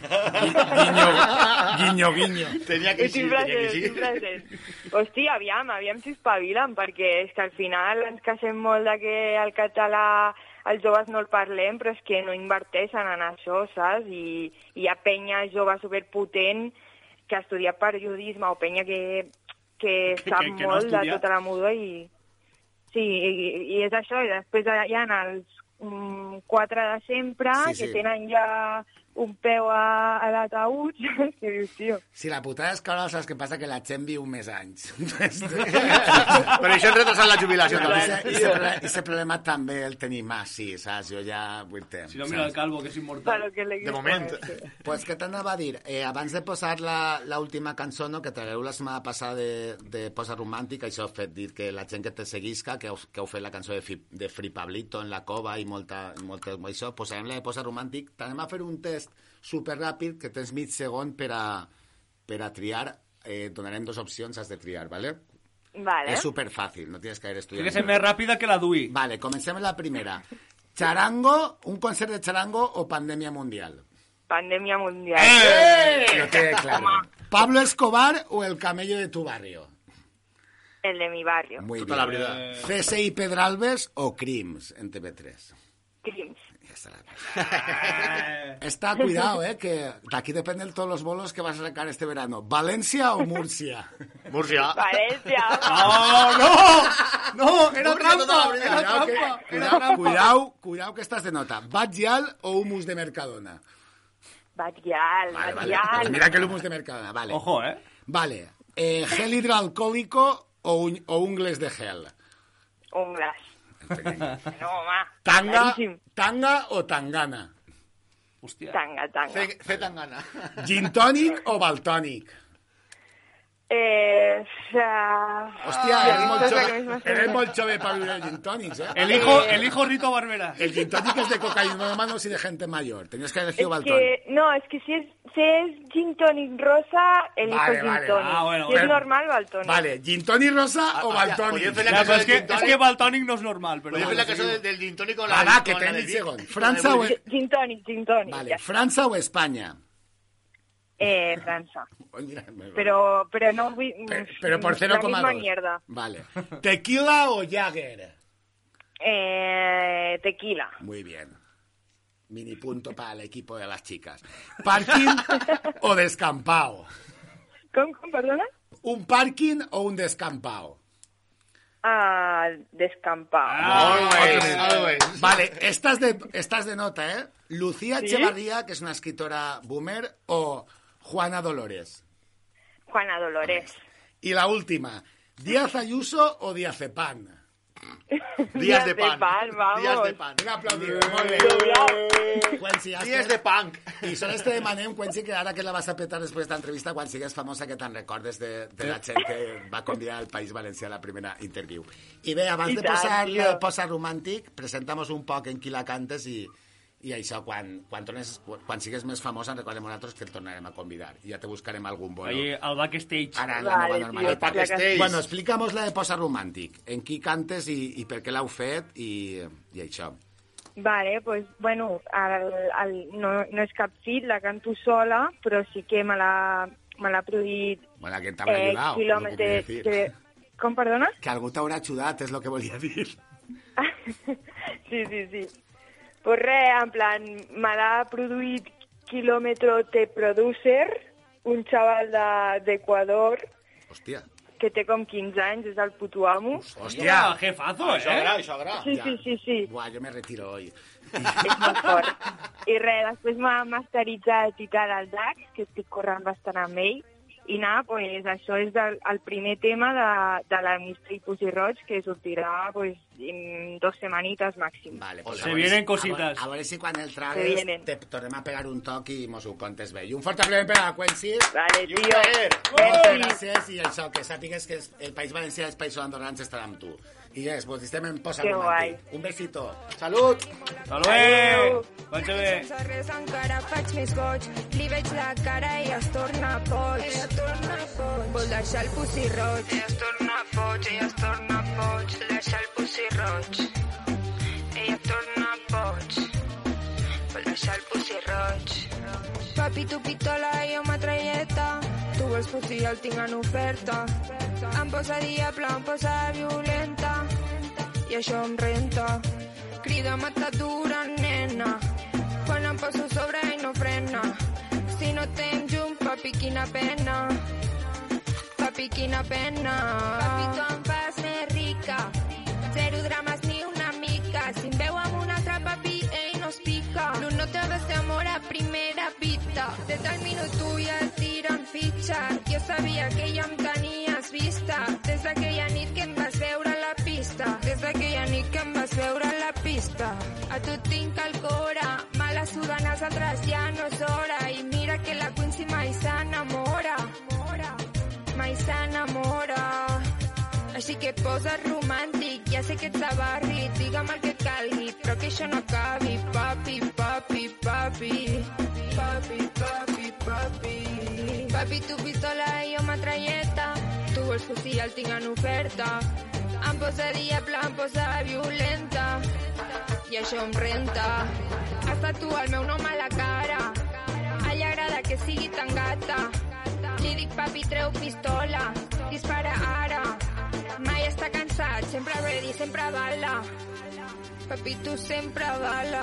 Guiño. Tenía que ser. Hòstia, aviam si espavilen, perquè és que al final ens queixem molt de que el català els joves no el parlem, però és que no inverteixen en això, saps? I hi ha penya jove superpotent que ha estudiat periodisme o penya que sap molt de tota la muda i... Sí, i és això, i després hi ha els 4 de sempre, que tenen ja un peu a l'ataúd, que dius, tio... Si la putada és que ara saps què passa? Que la gent viu més anys. Per això hem retrasat la jubilació també. I aquest problema també el tenim sí, saps? Jo ja vull temps. Si no, mira el Calvo, que és immortal. De moment. Pues què t'anava a dir? Abans de posar l'última cançó, no, que tragueu la setmana passada de Posa Romàntica, això ha fet dir que la gent que te seguisca, que heu fet la cançó de Free Pablito en la cova i molta això, posarem la de Posa Romàntic. T'anem a fer un test superràpid que tens mig segon per a triar. Donarem 2 opcions, has de triar, ¿vale? Vale. És superfàcil, no tienes que haber estudiado. Tiene que ser més ràpida que la DUI. Vale, comencem la primera. Charango, un concert de charango o pandèmia mundial? Pandèmia mundial. Lo tiene claro. Pablo Escobar o el camello de tu barrio? El de mi barrio. Muy Tota la veritat. CSI Pedralbes o Crims en TV3? Crims. Está, cuidado, que de aquí dependen todos los bolos que vas a sacar este verano. ¿Valencia o Murcia? Murcia. Valencia. No, era trampa. Cuidado que estás de nota. ¿Batllal o humus de Mercadona? Batllal. Pues mira que el humus de Mercadona, vale. Ojo, Vale. ¿Gel hidroalcohólico o ungles de gel? Ungles. No, home. ¿Tanga o tangana? Hòstia. Tanga. Fe tangana. ¿Gin tònic o baltònic? Hòstia, eres molt jove per beure gin tònics, ¿eh? Elijo Rito Barberá. El gin tònic es de cocaína de manos y de gente mayor. Tenías que elegir Baltón. Es que si es gin tònic rosa, elijo gin tònic. Si es normal, Baltón. Vale, gin tònic rosa o Baltón. Es que Baltònic no es normal. Podria fer la cançó del gin tònic con la... Va, que tenim un segon. França o... Gin tònic. Vale, França o Espanya? França. Pero no voy... Pero por 0,2. La misma mierda. Vale. ¿Tequila o Jagger? Tequila. Muy bien. Mini punto para el equipo de las chicas. ¿Parking o descampado? ¿Cómo, perdona? ¿Un parking o un descampado? Descampado. Vale, estás de nota, ¿eh? Lucía Echevarría, que es una escritora boomer, o Juana Dolores. Juana Dolores. Y la última, ¿Díaz Ayuso o Diazepam? Días de pan. Vamos. Días de pan. Un aplaudido. Días de punk. I solo demanem, Quensi, que ara que la vas a petar després d'entrevista, quan sigues famosa, que te'n recordes de la gent que va convidar al País Valencià a la primera interview. I bé, abans de posar el posa romàntic, presentamos un poc en qui la cantes i això, quan sigues més famosa, recordem nosaltres que et tornarem a convidar. I ja te buscarem algun bolo. Al backstage. Ara, en la nova normalitat. Backstage. Bueno, explica'mos la de posa romàntic. En qui cantes i per què l'heu fet i això. Vale, pues bueno, no és cap fit, la canto sola, però sí que me l'ha produït... Bueno, que t'haurà ajudat, quilòmetres... Com, perdona? Que algú t'haurà ajudat, és el que volia dir. Sí. Pues res, en plan, me l'ha produït Kilómetro Te Producer, un xaval d'Equador, Hòstia. que té com 15 anys, és el puto amo. Hòstia, jefazo, Això agrada. Sí. Buah, jo me retiro hoy. És molt fort. I res, després m'ha masteritzat i tal el DAX, que estic corrent bastant amb ell, i nada, pues això és el primer tema de la Mystery Pussy Roig, que sortirà pues, en 2 setmanites màxim. Vale, pues se vienen cositas. A veure si quan el tragues te tornem a pegar un toc i mos ho contes bé. I un fort aplaudiment per a Quensi. Vale, tio. Moltes gràcies i això, que sàpigues que el País Valencià i els Països Andorrans estarà amb tu. I yes, pues estem en posa romàntic. Un besito. Salut. Adéu. Vaig bé. Sense res encara faig més boig. Li veig la cara i es torna boig. Vol deixar el pussy roig. Ella es torna boig. Deixar el pussy roig. Ella es torna boig. Vol deixar el pussy roig. Papi, tu pistola i jo metralleta. Tu vols pussy, el tinc en oferta. Em posa diable, em posa violenta. I això em renta. Crida matadura, nena. Quan em poso sobre i no frena. Si no tens llum, papi, quina pena. Papi, quina pena. Papi, tu em fas més rica. Zero drames ni una mica. Si em veu amb un altre papi, ell no es pica. No te ves de amor a primera vista. Des del minut tu ja et tiren fitxa. Jo sabia que ja em tenies vista. Des d'aquella nit que em vas veure a la pista. Des d'aquella nit que em vas veure a la pista. A tu tinc el cora. Me la suden els altres, ja no és hora. I mira que la Quincy mai s'enamora. Mai s'enamora. Així que posa romàntic, ja sé que ets de barri, digue'm el que calgui, però que això no acabi, papi, papi, papi. Papi, papi, papi. Papi, tu pistola i jo metralleta, tu vols fusil, el tinc en oferta. Em posa diable, em posa violenta, i això em renta. Has tatuat el meu nom a la cara, a ella agrada que sigui tan gata. Li dic, papi, treu pistola, dispara ara. Mai està cansat, sempre ready, sempre bala. Papi, tu sempre bala.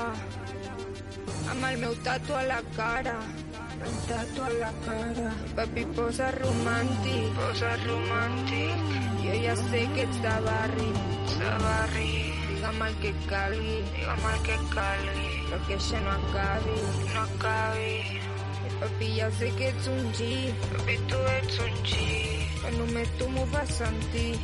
Amb el meu tatu a la cara. El tatu a la cara. Papi, posa romàntic. Posa romàntic. Jo ja sé que ets de barri. Digue'm el que calgui. Però que això no acabi. Papi, ja sé que ets un G. Papi, tu ets un G. Que només tu m'ho fas sentir.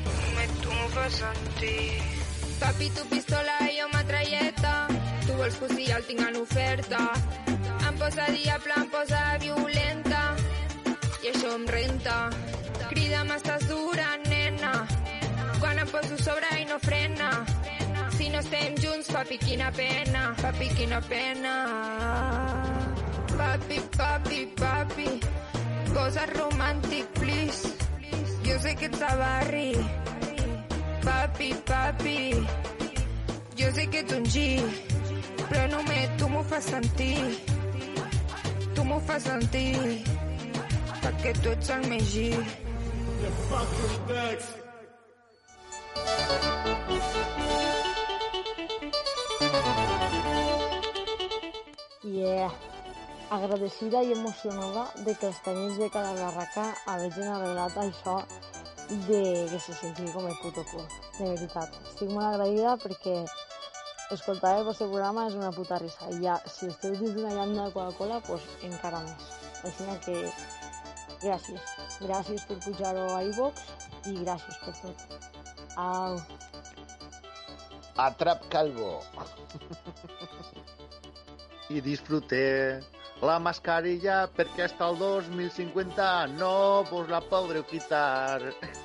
Papi, tu pistola i jo metralleta. Tu vols fusil, el tinc en oferta. Em posa diable, em posa violenta. I això em renta. Crida vida m'estàs dura, nena. Quan em poso sobre i no frena. Si no estem junts, papi, quina pena. Papi, quina pena. Papi, papi, papi, posa't romàntic, please. Jo sé que ets de barri. Papi, papi, jo sé que ets un G, però només tu m'ho fas sentir. Tu m'ho fas sentir, perquè tu ets el més G. The fucking Dex. Yeah. Agradecida i emocionada de que els tècnics de cada barraca hagin arreglat això de que se sentia com el puto cul. De veritat. Estic molt agraïda perquè escoltar el vostre programa és una puta risa. I ja, si esteu dins d'una llanda de Coca-Cola, doncs encara més. Així que gràcies. Gràcies per pujar-ho a iVox i gràcies per tot. Au. Atrap calvo. I disfruté la mascarilla perquè hasta el 2050 no vos la podreu quitar.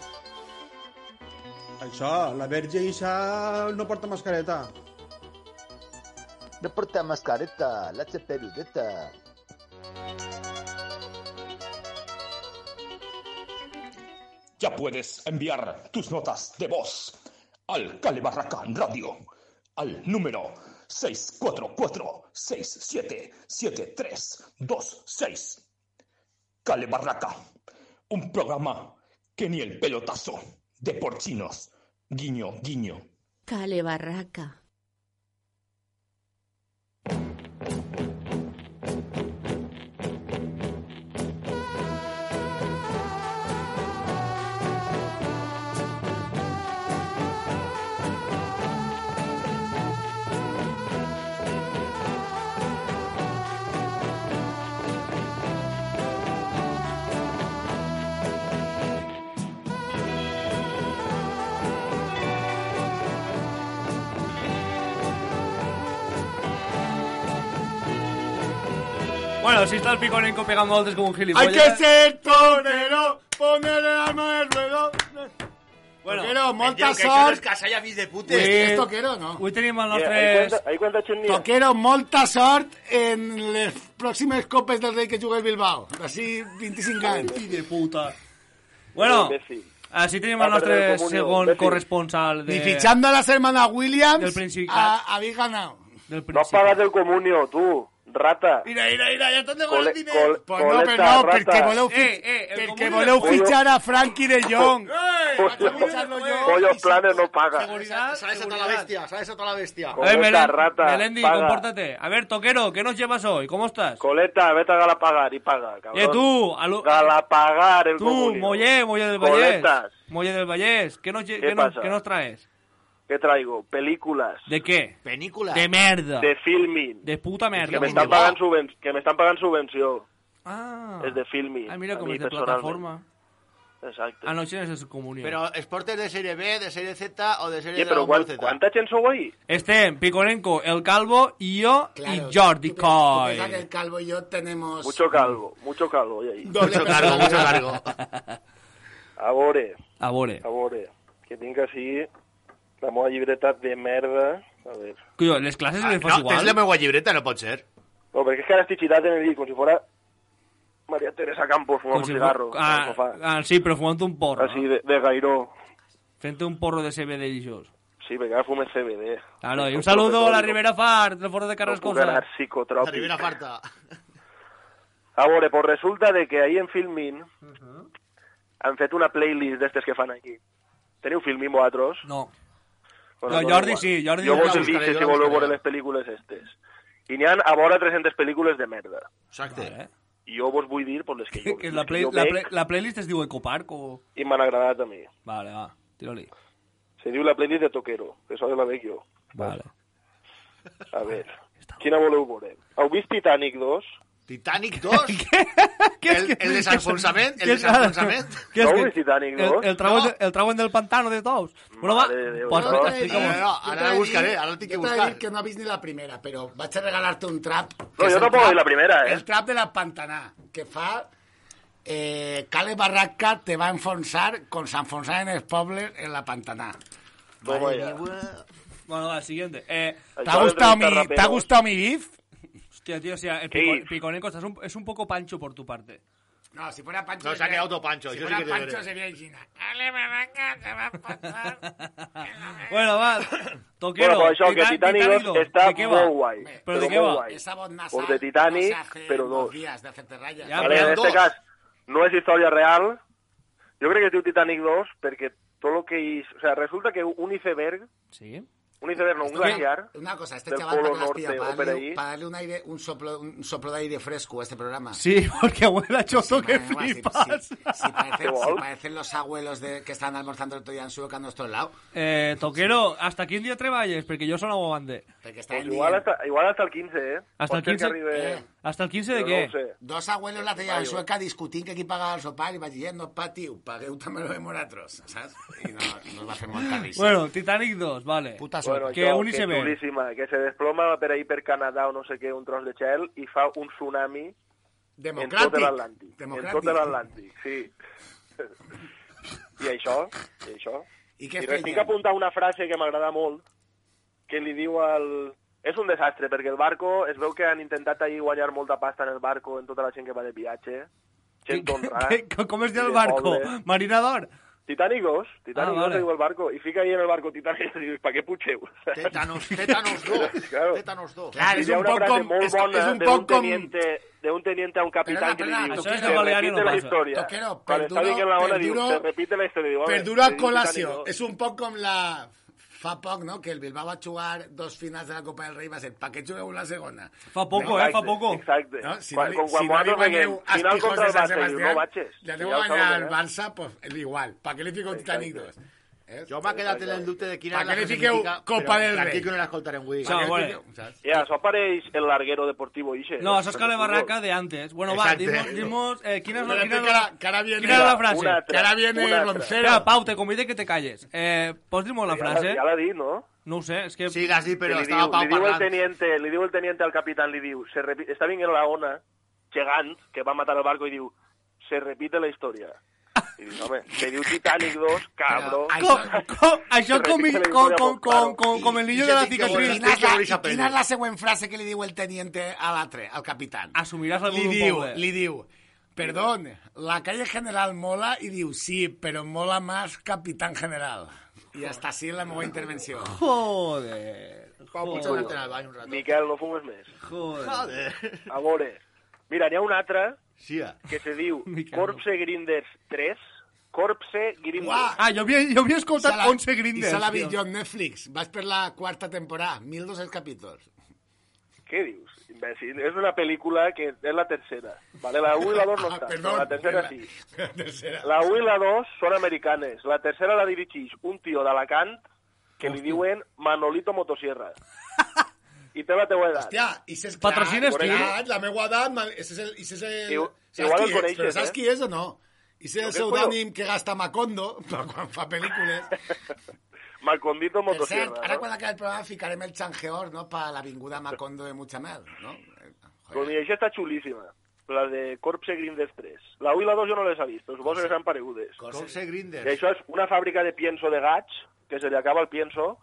Això, la verge Isa no porta mascareta. No porta mascareta, la perudeta. Ya puedes enviar tus notas de voz al Cale Barraca Radio, al número 644-677326. Cale Barraca, un programa que ni el pelotazo de porcinos. Guiño, guiño. Cale Barraca. Bueno, si está el Piconenco pegando voltes como un gilipollas. Hay que ser torero, poner el alma en el ruedo. Bueno, Toquero, molta que sort. és casalla fills de putes. És Toquero, no? Avui tenim el nostre... Toquero, molta sort en les pròximes copes del Rei que juga el Bilbao. D'ací 25 anys. Fill de puta. Bueno, així tenim el nostre segon corresponsal de... Ni fichando a las hermanas Williams, del Principat. habéis ganado. No has pagat el comunio, tu, rata. Mira, ya están de el dinero. Pues no, però no, perquè voleu fitxar a Frankie de Jong. Pollos planes no paga. Se ha desatado la bestia, se ha desatado la bestia. A ver, rata, Melendi, paga. compórtate. A ver, Toquero, ¿qué nos llevas hoy? ¿Cómo estás? Coleta, vete a Galapagar y paga, cabrón. Tú, Galapagar el tú, comunio. Molle del Vallés. Coletas. Molle del Vallés. ¿Qué nos pasa? traes? ¿Qué traigo? Películas. ¿De qué? Películas. De merda. De filming. De puta merda. Que me están pagando subvención. Ah. Es de filming. Ah, mira a cómo mí es de personalmente. plataforma. Exacto. Anoche en esa comunión. Pero, ¿esportes de serie B, de serie Z o de serie Oye, pero Dragon Ball Z? ¿cuánta gente sou ahí? Piconenco, el Calvo y yo Claro, y Jordi tú Coy. piensas que el Calvo y yo tenemos... Mucho calvo hoy ahí. Doble Mucho cargo, mucho cargo. Abore. Abore. Que tinc així la meva llibreta de merda. A ver. Cuyo, les clases les fas No, igual. tens la meva llibreta, no pot ser. No, perquè és que ara estic xitat en el llit, com si fora María Teresa Campos fumant un si cigarro. sí, però fumant un porro. Així, de gairó. Fent un porro de CBD dijous. Sí, perquè ara fumes CBD. Claro, y un saludo a la Ribera Fart, del foro de Carrascosa. No psicotròpic. La Ribera Farta. A veure, pues resulta de que ahí en Filmin han fet una playlist d'estes que fan aquí. Teniu Filmin vosaltres? No. Bueno, No, Jordi sí, Jordi Jo sí. vos el dic si voleu veure les pel·lícules estes. I n'hi ha a vora 300 pel·lícules de merda. Exacte. Vale. I jo vos vull dir pues, les que jo, Que les que jo veig la playlist es diu Ecopark o... i m'han agradat a mi. Vale, va, tira-li. Se diu la playlist de Toquero, que això la veig jo. Vale. A ver, quina voleu veure? Heu vist Titanic 2? Titanic 2? El desenfonsament? El desenfonsament? ¿Qué No es heu que vist Titanic 2? el trago del pantano de todos? Bueno, va, Mare de Déu, pues no, explica'm. No, ara la buscaré, ara la tinc que Yo te voy a buscar. decir que no has visto ni la primera, pero vas a regalarte un trap. No, jo tampoc he vist la primera, El trap de la Pantaná, que fa Cale Barraca te va a enfonsar con se enfonsaven els pobles en la Pantaná. Toma ya. Bueno, va, siguiente. ¿Te ha gustado mi beef? Hostia, tío, o sea, Piconeco, es un poco pancho por tu parte. No, si fuera Pancho... No, se ha quedado todo Pancho. Si yo fuera sí que Pancho sería Gina. Cale Barraca te va a enfonsar. Bueno, va. Toquero. Bueno, pues això, que Titanic 2 està molt guai. ¿Pero de qué va? Esa voz nasal Pues de Titanic, no se hace pero en dos. 2 días de hacerte rayas. Vale, en este cas, no és història real. Jo crec que es diu Titanic 2 perquè tot el que és... O sea, resulta que un iceberg... Sí. Un iceberg, no, un glaciar... Una cosa, este del chaval Polo para que las Norte pilla, o por ahí... para darle un aire, un soplo de aire fresco a este programa. Sí, porque abuela choto que flipas. Si parecen los abuelos que estaban almorzando el otro día en su boca a nuestro lado. Toquero, ¿hasta quin dia treballes? Perquè jo sono abogante. Pues igual hasta el 15, ¿eh? ¿Hasta el 15? ¿Hasta el 15 de qué? No sé. Dos abuelos la tenían en Sueca discutint que qui pagava el sopar i vaig dir, no patiu, pagueu també lo de moratros, saps? I no va fer molta risa. Bueno, Titanic 2, vale. Puta Bueno, que això, un que iceberg. xulíssima, que se desploma per ahir per Canadà o no sé què, un tros de gel, i fa un tsunami en tot l'Atlàntic. En tot l'Atlàntic, sí. I això. I què estic apuntant una frase que m'agrada molt, que li diu al... És un desastre, perquè el barco, es veu que han intentat ahir guanyar molta pasta en el barco en tota la gent que va de viatge. Gent honrada. Com es diu el barco? Marinador? Titanic 2, Titanic 2 vale. diu el barco, i fica ahí en el barco Titanic 2 i dius, ¿para qué pucheu? Tétanos 2. Claro. Tétanos 2. Clar, és Hi ha un una poc frase com... molt bona És un poc com... de un teniente a un capitán que li diu, això és se de Baleares, repite no la passa. història. Toquero, Quan està dient la ona diu, se repite la història. Diu, per home, dura se diu col·lació. Titanic 2. És un poc com la... Fa poc, no?, que el Bilbao va jugar 2 finals de la Copa del Rei, va ser, ¿pa què jugueu la segona? Fa poco, Exacte, fa poco. Exacte. No? Si Quan no nosaltres guanyeu veiem final contra el Barça, diu, no Sebastián, vaig. le debo ganar al Barça, pues igual. ¿Pa què li fico Titanic 2? Jo m'ha quedat en el dubte de quina Pa és la què li que fiqueu significa, Copa del Rei? tranquil que no l'escoltarem avui. No, bueno. Ja, això apareix el larguero deportivo, ixe. No, eso es Cale Barraca de antes. Bueno, va, dimos ¿quién es la frase? Que ahora viene Roncero. Espera, Pau, te convido que te calles. ¿Pots dir-me la frase? Ja l'ha dit, no? No ho sé, és que... Sí, l'has dit, però li estava Pau diu parlant. li diu el teniente al capitán, li diu, està vinguent la ona gegant que va matar el barco i diu, se repite la història. I diu, home, se diu Titanic 2, cabró. Això com el niño de la cicatriz. Quina és la següent frase que li diu el teniente a l'altre, al capitán? Assumiràs algun poble. Li diu, perdón, la calle general mola, i diu, sí, però mola más capitán general. I hasta així la meva intervenció. Joder. Pau, potser anar-te'n al bany un rato. Miquel, no fumes més. Joder. A veure, mira, n'hi ha una altra Sí, que se diu Corpse Grinders 3. Corpse Grinders. Ah, jo havia escoltat 11 Grinders. I se l'ha vist jo en Netflix. Vas per la 4ª temporada, 1.200 capítols. Què dius, imbècil? És una pel·lícula que és la tercera. Vale? La 1 i la 2 no està, però la tercera sí. La 1 i la 2 són americanes. La tercera la dirigeix un tio d'Alacant que li diuen Manolito Motosierra. I té la teua edat. Hòstia, i és clar, Patrocines tu? la meva edat, Igual el coneixes, però saps qui és o no? I és el què pseudònim que gasta Macondo quan fa pel·lícules. Macondito Per cert, Motosierra. ara quan acabi el programa ficarem el changeor, no?, per l'avinguda Macondo de Mutxamel, no? Pues mira, això està xulíssima. La de Corpse Grinders 3. La 1 i la 2 jo no les he vist, però suposo que s'han paregudes. Corpse Grinders. I això és una fàbrica de pienso de gats, que se li acaba el pienso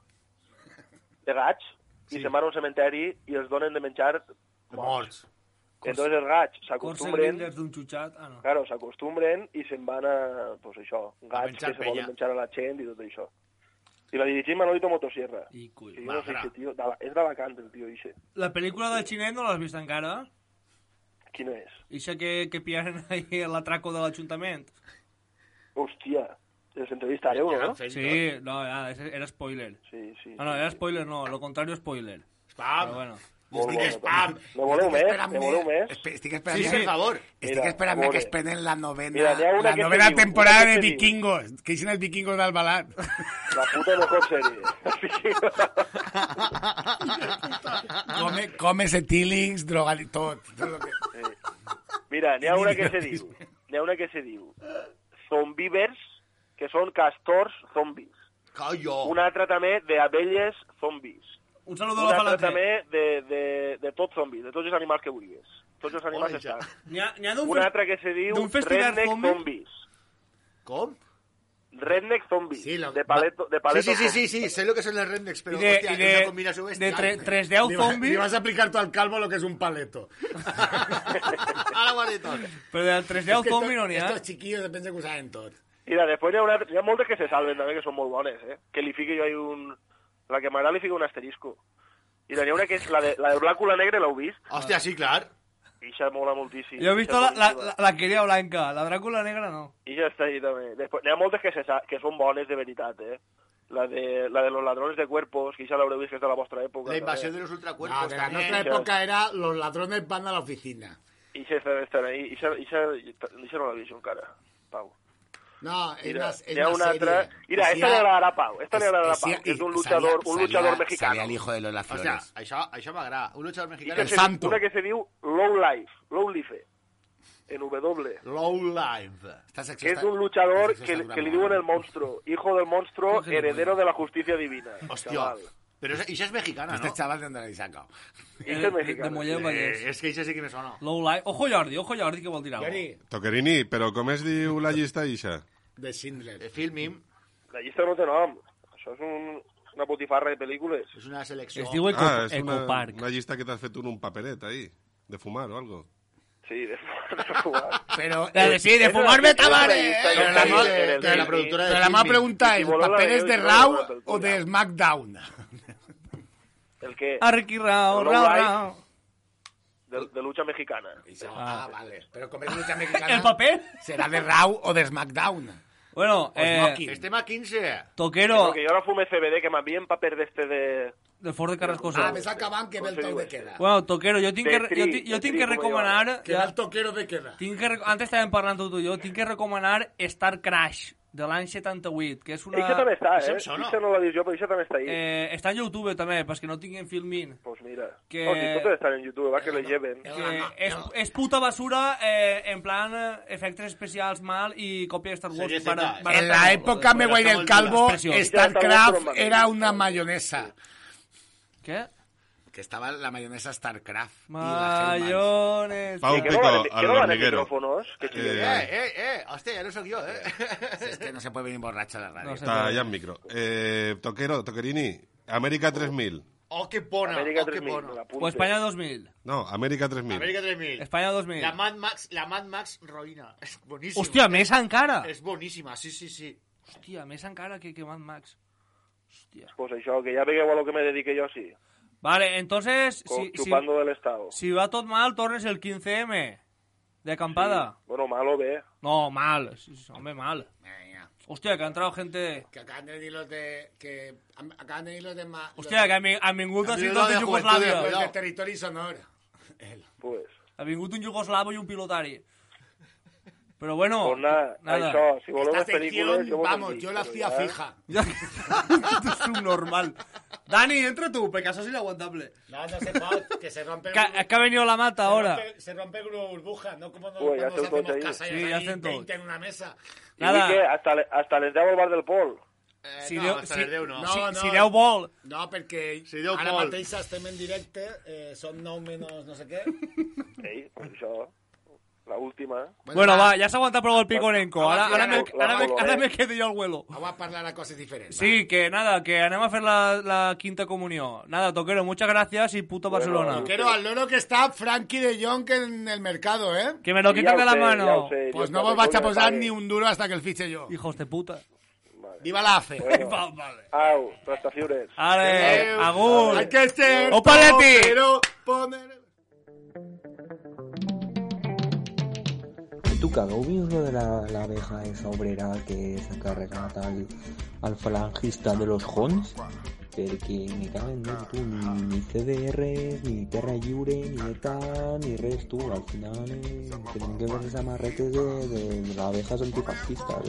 de gats, i se'n van a un cementeri i els donen de menjar morts. Entonces els gats Corse s'acostumbren... Grinders d'un xutxat. Ah, no. Claro, s'acostumbren i se'n van a... Pues això, gats que se penya. volen menjar a la gent i tot això. I la dirigim Manolito Motosierra. I cull. Que jo no sé què, tio. És d'Alacant, el tio, ixe. La pel·lícula del xinet no l'has vist encara? Quina és? Ixa que pillaren ahí l'atraco de l'Ajuntament. Hòstia, els entrevistareu, no? Sí, no, era spoiler. Sí, sí. No, era spoiler no, lo contrario spoiler. Spam. Pero bueno. Spam. Me voleu més? Me voleu més? Estic esperant, Sí, per favor. estic esperant Mira, que es prenen la novena, Mira, n'hi ha una la que novena se diu, temporada una que de se diu. Vikingos, que dicen els vikingos d'Albalat. La puta mejor sèrie. Come etílics, droga i tot. Lo que... Mira, n'hi ha una que se diu. N'hi ha una que se diu. Zombivers, que són castors zombis. Callo. Una altra també d'abelles zombis. Un saludo a un la altre falange. també de tots zombis, de tots els animals que vulguis. Tots els animals estan. N'hi ha d'un Un altre que se diu d'un festival Redneck zombie? Zombies. Com? Redneck Zombies, Sí, de paleto sí, sé lo que son los rednecks, pero hostia, es una combinación bestial. De 310 zombies... Li vas a aplicar tu al calvo lo que es un paleto. Ara ho ha dit tot. Però del 310 zombi no n'hi ha. Estos chiquillos pensen que ho saben tot. Mira, després hi ha moltes que se salven també, que són molt bones, que li fique jo ahí un... La que m'agrada li fica un asterisco. I n'hi ha una que és la del Blàcula Negre, l'heu vist? Hòstia, sí, clar. Ixa mola moltíssim. Jo he visto la quería blanca, la Dràcula negra no. Ixa està ahí també. Després, n'hi ha moltes que són bones de veritat, La de los ladrones de cuerpos, que ixa l'haureu vist, que és de la vostra època. La invasión de los ultracuerpos. No, de la nuestra época era los ladrones van a la oficina. Ixa estan ahí. Ixa no l'he vist encara, Pau. No, Mira, es hi ha una una altra... serie. Mira, esta le agradarà a Pau. Esta le agradarà a Pau, que és un luchador mexicano. Salía el hijo de Lola Hòstia, Flores. això m'agrada. Un luchador I mexicano. que se diu, una que se diu Low Life, en W. Low Life. Que és un luchador que li diuen el monstruo, hijo del monstruo, heredero de la justicia divina. Hòstia, Chaval. però això és mexicana, no? Este chaval de dónde lo he sacado. Ixa és mexicana. De Mollet Vallès. És que això sí que me sona. Low life. Ojo Jordi, que vol dir alguna cosa. Toquerini, però com es diu la llista ixa? De Schindler. De Filmim. La llista no té nom. Això és una botifarra de pel·lícules. És una selecció. Es diu és Ecopark. una llista que t'has fet un paperet ahí, de fumar o algo. Sí, de fumar. Pero, Sí, de fumar tabares. Pero la productora de la meva pregunta es, ¿papeles de Raw o de SmackDown? El que? Arqui Rao. De lucha mexicana. Vale. Pero como es lucha mexicana... ¿El papel? ¿Será de Raw o de SmackDown? Bueno, estem a 15. Toquero... Porque yo ahora fume CBD, que m'envien paper d'este de... De Ford de Carrascosa. Ves acabant que ve el toc de queda. Bueno, Toquero, jo tinc que recomanar... Que ve el toquero de queda. Antes estàvem parlant tu i jo, tinc que recomanar Star Crash, de l'any 78, que és una... Eixa també està, Eixa no l'ha dit jo, però eixa també està ahí. Està en YouTube també, perquè no tinguin filmin. Pues mira. Que... No, si totes estan en YouTube, va que les lleven. Que és puta basura, en plan efectes especials mal i còpia de Star Wars. En la època me guai del calvo, StarCraft era una mayonesa. ¿Qué? Que estaba la mayonesa StarCraft. Mayonesa. Pau Pico, al hormiguero. Hostia, ya no soy yo, Es que no se puede venir borracho a la radio. Está ya en micro. Toquerini, América 3000. Oh, qué bona. América 3000. O España 2000. No, América 3000. América 3000. España 2000. La Mad Max Roïna. És boníssima. Hòstia, més encara. És boníssima, sí. Hòstia, més encara que Mad Max. Hòstia. Pues això, que ja vegueu a lo que me dedique jo, sí. Vale, entonces... Chupando del Estado. Si va tot mal, tornes el 15M. De acampada. Sí. Bueno, mal o bé. No, mal. Hombre, mal. Hòstia, que ha entrado gente... Que acaban de venir los de... Hòstia, que han vingut així tot de Yugoslàvia. Los de territori sonor. Pues... Ha vingut un jugoslavo i un pilotari. Pero bueno, pues nada. Això, si voleu les pel·lícules... Vamos, yo la hacía fija. Tu és un normal. Dani, entra tú, porque eso es inaguantable. No se puede, que se rompe... Es que ha venido la mata ahora. Se rompe una burbuja, no como ya nos hacemos casa sí, ya hacen 20 en una mesa. Nada. I que hasta les 10 al bar del Pol. Si no, hasta les 10 no. Si 10 vol. No, perquè si ara mateix estem en directe, són 9 menys no sé què. Ei, pues això... La última. Bueno, va, ya se aguanta prou el piconenco. Ahora me quedo yo al vuelo. Vamos a hablar de cosas diferentes. Sí, que nada, que anem a hacer la quinta comunión. Nada, Toquero, muchas gracias y puto Barcelona. Toquero, al loro que está Frankie de Jong en el mercado, ¿eh? Que me lo quiten de la mano. Pues no vos vais a posar ni un duro hasta que el fiche yo. Hijos de puta. Vale. Viva la AFE. Bueno. Vale. Au, Rastafiures. Ale, agur. Hay que ser ¡Opa, Leti! pero poner... Tu que heu vist lo de la abeja esa obrera que s'ha carregat al falangista de los Hons? Perquè me caben en tu, ni CDR, ni Terra Lliure, ni ETA, ni res, tu. Al final tenen que ver les amarretes de las abejas antifascistas,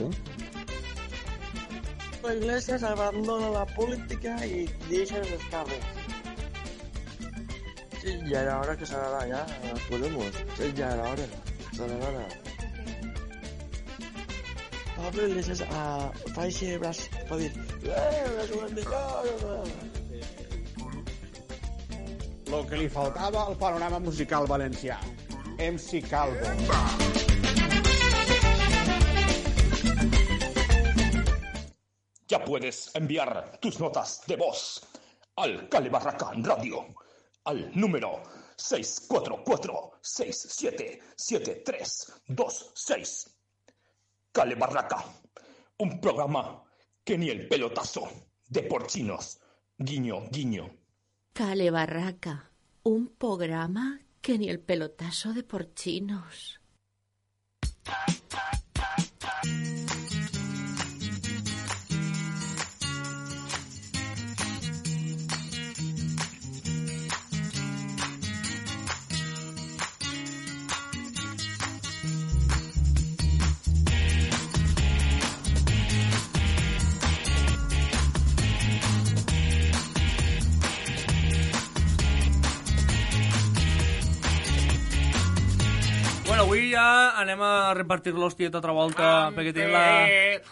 La Iglesia se abandona la política y dice los cabros. Sí, ya era hora que salga ya, podemos. Sí, ya era hora. Salga. Pablo Iglesias fa així el braç per dir la sudamericanos. lo que li faltava al panorama musical valencià. MC Calvo. Ya puedes enviar tus notas de voz al Cale Barraca Radio, al número 644-677326. Cale Barraca, un programa que ni el pelotazo de Porcinos. Guiño, guiño. Cale Barraca, un programa que ni el pelotazo de Porcinos. Bueno, avui ja anem a repartir l'hòstia tota volta perquè tenim la...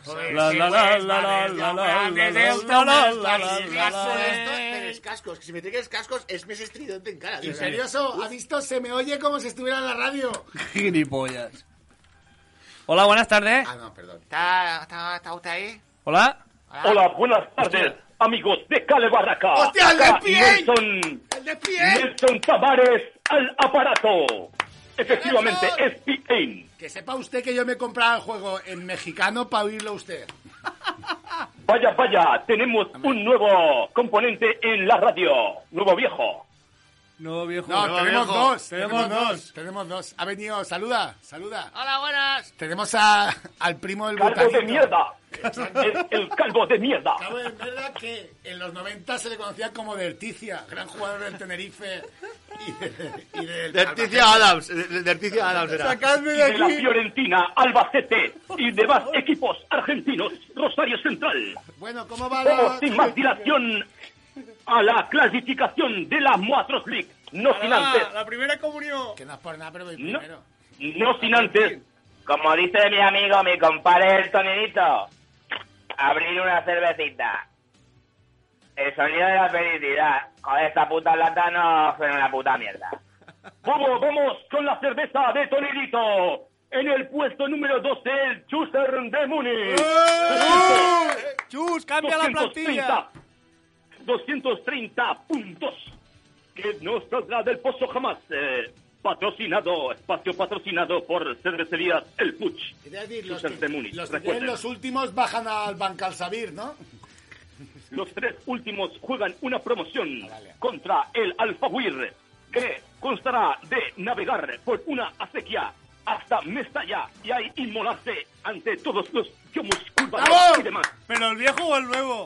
Cascos, que si me trigues cascos es más estridente encara. Imperioso, ¿ha visto? Se me oye como si estuviera en la radio. Gilipollas. Hola, buenas tardes. Ah, no, perdón. ¿Está usted ahí? Hola. Hola, buenas tardes, amigos de Cale Barraca. ¡Hostia, el de pie! Nelson Tavares al aparato. Efectivamente, es P.A. Que sepa usted que yo me he comprado el juego en mexicano para oírlo usted. Vaya, vaya, tenemos un nuevo componente en la radio. Nuevo viejo. No, viejo. No, No, tenemos viejo. dos. Tenemos Tenemos dos. Ha venido, saluda. Hola, buenas. Tenemos al primo del Calvo botanito. de mierda. Es el calvo de mierda. Calvo de mierda que en los 90 se le conocía como Derticia, gran jugador del Tenerife y del... Derticia Adams. Derticia Adams era. ¡Sacadme De la Fiorentina, Albacete y demás equipos argentinos, Rosario Central. Bueno, ¿cómo va Vamos sin más dilación a la clasificación de la Muatros League. No sin antes, La primera comunión. Que no es por nada, pero voy No. primero. no sin antes, como dice mi amigo, mi compadre el Tonedito, abrir una cervecita. El sonido de la felicidad. Con esta puta lata no suena una puta mierda. Vamos con la cerveza de Tonedito. En el puesto número 12, el Chuser de Múnich. Chus, cambia la plantilla. 230 puntos. Que no saldrá del pozo jamás. Espacio patrocinado por Cervecerías El Puig. Es decir, los Chuser de Múnich. que tienen Recuerden, los últimos bajan al Bancalsabir, ¿no? los tres últimos juegan una promoción contra el Alfawir, que constará de navegar por una acequia hasta Mestalla y ahí inmolarse ante todos los curvas y demás. ¿Pero el viejo o el nuevo?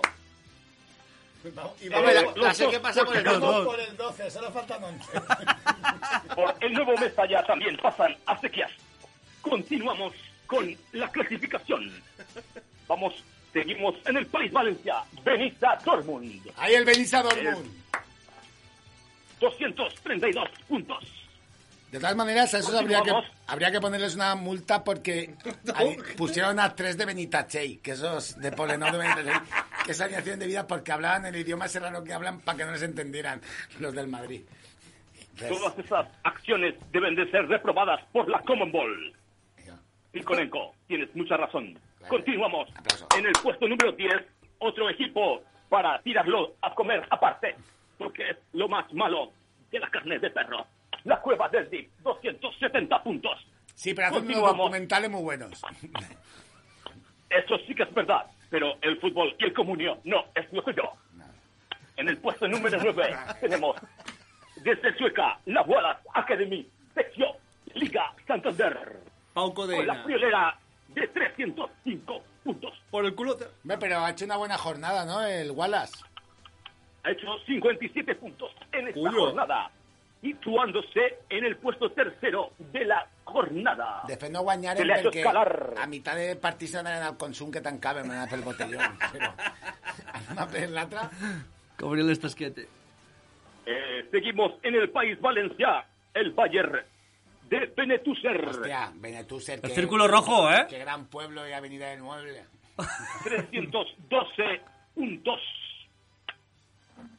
Y la acequia pasa por el vamos por el 12, solo faltan 11. Por el nuevo Mestalla también pasan acequias. Continuamos con la clasificación. Seguimos en el País Valencia. Benissa Dortmund. Ahí el Benissa Dortmund. 232 puntos. De todas maneras, a esos habría Continuamos. que ponerles una multa porque pusieron a 3 de Benitachey, que esos de Polenor de Benitachey, que es alineación de vida porque hablaban el idioma serrano que hablan para que no les entendieran los del Madrid. Todas esas acciones deben de ser reprobadas por la Commonwealth. Pikonenko, tienes mucha razón. Continuamos. En el puesto número 10, otro equipo para tirarlo a comer aparte, porque es lo más malo de la carne de perro. La Cueva del Dip, 270 puntos. Sí, pero hacen unos Continuamos. documentales muy buenos. Eso sí que es verdad, pero el fútbol y el comunio no es lo suyo. En el puesto número 9 tenemos desde Sueca, la Wallace Academy, sección Liga Santander. Pau Con la Codeina. friolera de 305 puntos. Por el culo. Pero ha hecho una buena jornada, ¿no? El Wallace. Ha hecho 57 puntos en esta Uyo. jornada, situándose en el puesto tercero de la jornada. De fet no guanyaren Se le ha hecho perquè escalar. a mitad de partit anaven al consum que tancaven, van a fer el botellón. Però a per l'altre... Cobrir el estasquete. Seguimos en el País Valencia, el Bayern de Benetúser. Hostia, Benetúser. El Círculo Rojo, ¿eh? Qué gran pueblo y avenida del mueble. 312 puntos.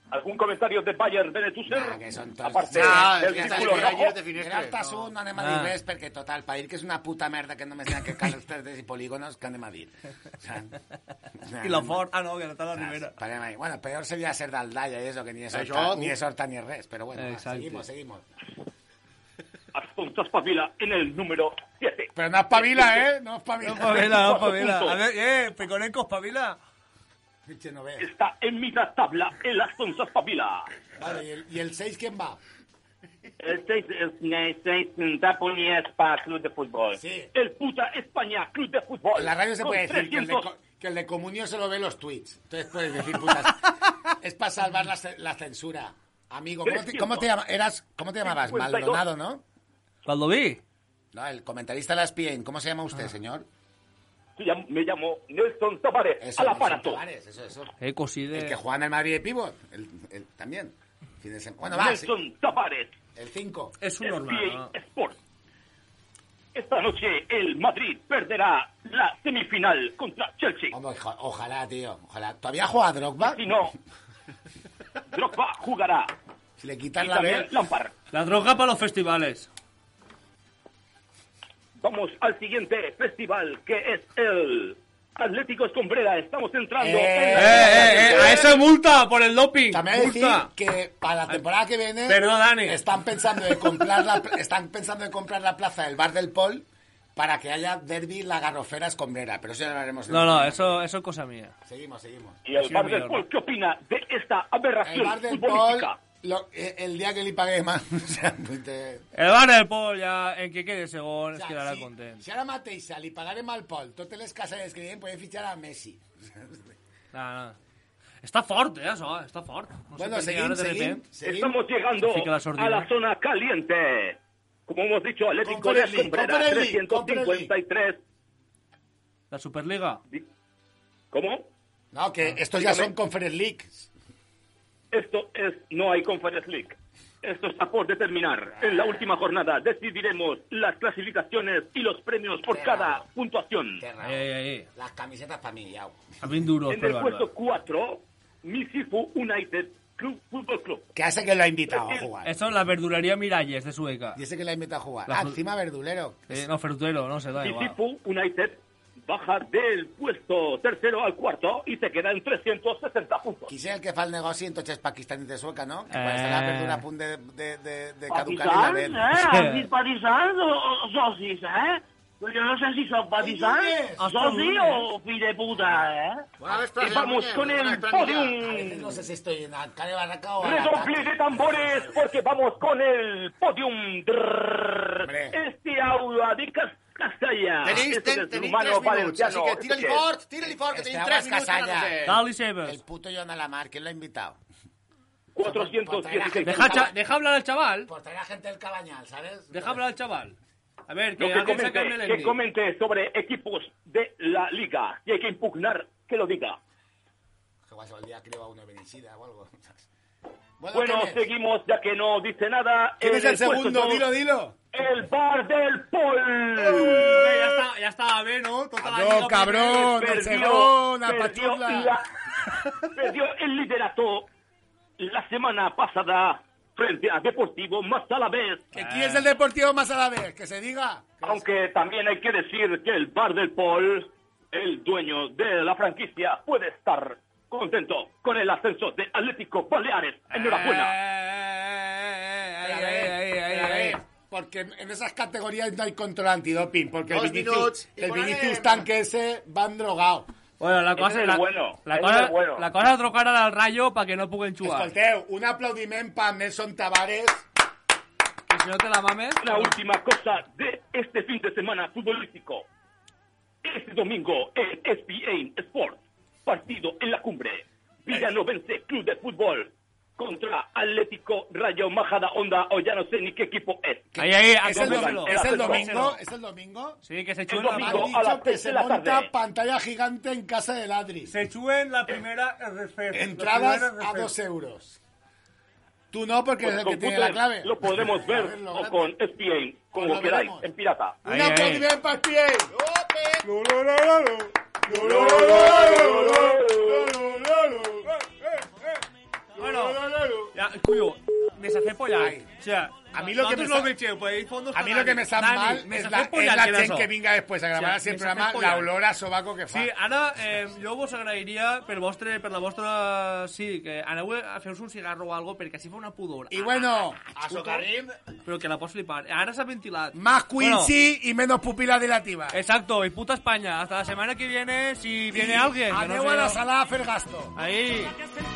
¿Algún comentario de Bayern Benetúser? Que són tots... Aparte del círculo rojo. Gerard no anem a dir res, perquè total, per dir que és una puta merda que només n'hi ha que caràcters i polígonos, que anem a dir? I la Ford... Ah, no, que no està a la Ribera. Bueno, peor sería ser d'Aldaya i eso, que ni és horta ni res, però bueno, seguimos. Astonza espabila en el número 7. Pero no espabila, No espabila. A ver, Peconenco, espabila. Está en mitad tabla el Astonza espabila. Vale, ¿y el 6 quién va? El 6 está poniendo para Club de Fútbol. Sí. El puta España Club de Fútbol. En la radio se puede decir 300... que el de Comunio solo ve los tweets. Entonces puedes decir putas. Es para salvar la censura. Amigo, ¿cómo te llamabas? Maldonado, ¿no? ¿Valdoví? No, el comentarista de la ESPN. ¿Cómo se llama usted, señor? Me llamo Nelson Tavares, eso, al aparato. Eso. El que juega en el Madrid de pivot, el también. Bueno, va. Nelson Tavares. El 5. Es un normal. Sport. Esta noche el Madrid perderá la semifinal contra Chelsea. Hombre, ojalá, tío. Ojalá. ¿Todavía juega Drogba? Si no, Drogba jugará. Si le quitan y la también B. Lampard. La droga para los festivales. Vamos al siguiente festival, que es el Atlético Escombrera. Estamos entrando a esa multa por el doping. También decir que para la temporada que viene Dani. están pensando en comprar la plaza del Bar del Pol para que haya derbi la Garrofera Escombrera, pero eso ya lo haremos. No, eso es cosa mía. Seguimos. ¿Y el Bar del Pol qué opina de esta aberración El Bar del futbolística? Pol, el día que li pagué más... El Bar del Pol ja, en que quede segon, es quedarà content. Si ara mateix li pagarem al Pol totes les cases que vienen, podem fitxar a Messi. No. Està fort, això, està fort. No bueno, seguim. Estamos llegando a la zona caliente. Como hemos dicho, Atlético de Escombrera, 353. ¿La Superliga? ¿Cómo? No, que estos ya son Conference League. No hay Conference League. Esto está por determinar. En la última jornada decidiremos las clasificaciones y los premios por cada puntuación. Las camisetas para mí, ya. En el puesto 4, Misifu United Fútbol Club. Que hace que lo ha invitado a jugar. Esto es la verdulería Miralles de Sueca. Y ese que lo ha invitado a jugar. Encima verdulero. No, frutero, no se da igual. Misifu United baja del puesto tercero al cuarto y se queda en 360 puntos. Qui sé el que fa el negoci en tots els pakistanis de Sueca, no? Que quan està la verdura a punt de caducar i la ven. Han dit patisans o socis, Pues yo no sé si son patisans, socis o fill de puta, Y vamos con el podium. No sé si estoy en Alcalde Barraca o... Redoble de tambores porque vamos con el podium. Este aula de Castalla. Tenéis 3 minutos, así que tírali fort, que tenéis 3 minutos. Dale, Sebas. El puto Joan Alamar, ¿quién lo ha invitado? 416. Deja hablar al chaval. Por traer a gente del Cabañal, ¿sabes? Deja hablar al chaval. A ver, que comente sobre equipos de la liga. Si hay que impugnar, que lo diga. El día que le va uno de Benicida o algo. Bueno, seguimos, ya que no dice nada. ¿Quién es el segundo? Dilo. El Bar del Pol. Ya está, ¿no? No, cabrón, el segundo, la patula. Perdió el liderato la semana pasada frente a Deportivo Masalavés. ¿Quién es el Deportivo Masalavés? Que se diga. Aunque también hay que decir que el Bar del Pol, el dueño de la franquicia, puede estar contento con el ascenso de Atlético Baleares. Enhorabuena. Porque en esas categorías no hay control antidoping, porque el Vinicius Tanque ese van drogado. Bueno, la cosa es trocar al Rayo para que no puguen jugar. Escolteu, un aplaudiment para Nelson Tavares. Que si no te la mames. La última cosa de este fin de semana futbolístico. Este domingo en ESPN Sport, partido en la cumbre. Villanovense Club de Fútbol contra Atlético Rayo Majada Onda, o ya no sé ni qué equipo es. ¿Es el domingo? Sí, que se El chuen domingo a las 3 se de la monta tarde. pantalla gigante en casa de Ladri. Se chuen la primera Entradas a 2 euros. Tú no, porque es el que tiene la clave. Lo podremos ver o con ESPN, como Lo queráis, veremos. en pirata. Un aplaudiment para ESPN. Bueno, no. Ya, cuyo, mensaje pollar. O sea, a mí lo que me sap mal es la gent que vinga després a gravar el programa, l'olor a sobaco que fa. Sí, ara jo vos agrairia per la vostra... Sí, que aneu a fer-vos un cigarro o algo, perquè així fa una pudor. I bueno... A Socarrim... Però que la pots flipar. Ara s'ha ventilat. Más Quincy y menos pupila dilativa. Exacto, y puta España. Hasta la semana que viene, si viene alguien. Aneu a la sala a fer gasto. Ahí.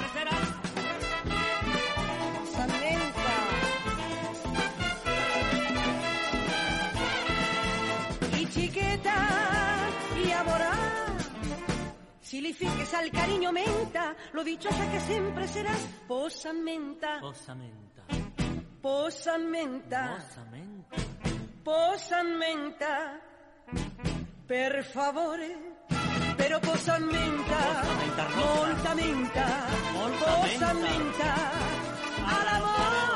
Xiqueta, i a veure si li fiques al cariño menta, lo dichosa que sempre seràs. Posa'n menta, posa'n menta, posa'n menta, per favore, però posa'n menta, molta menta, posa'n menta, a l'amor.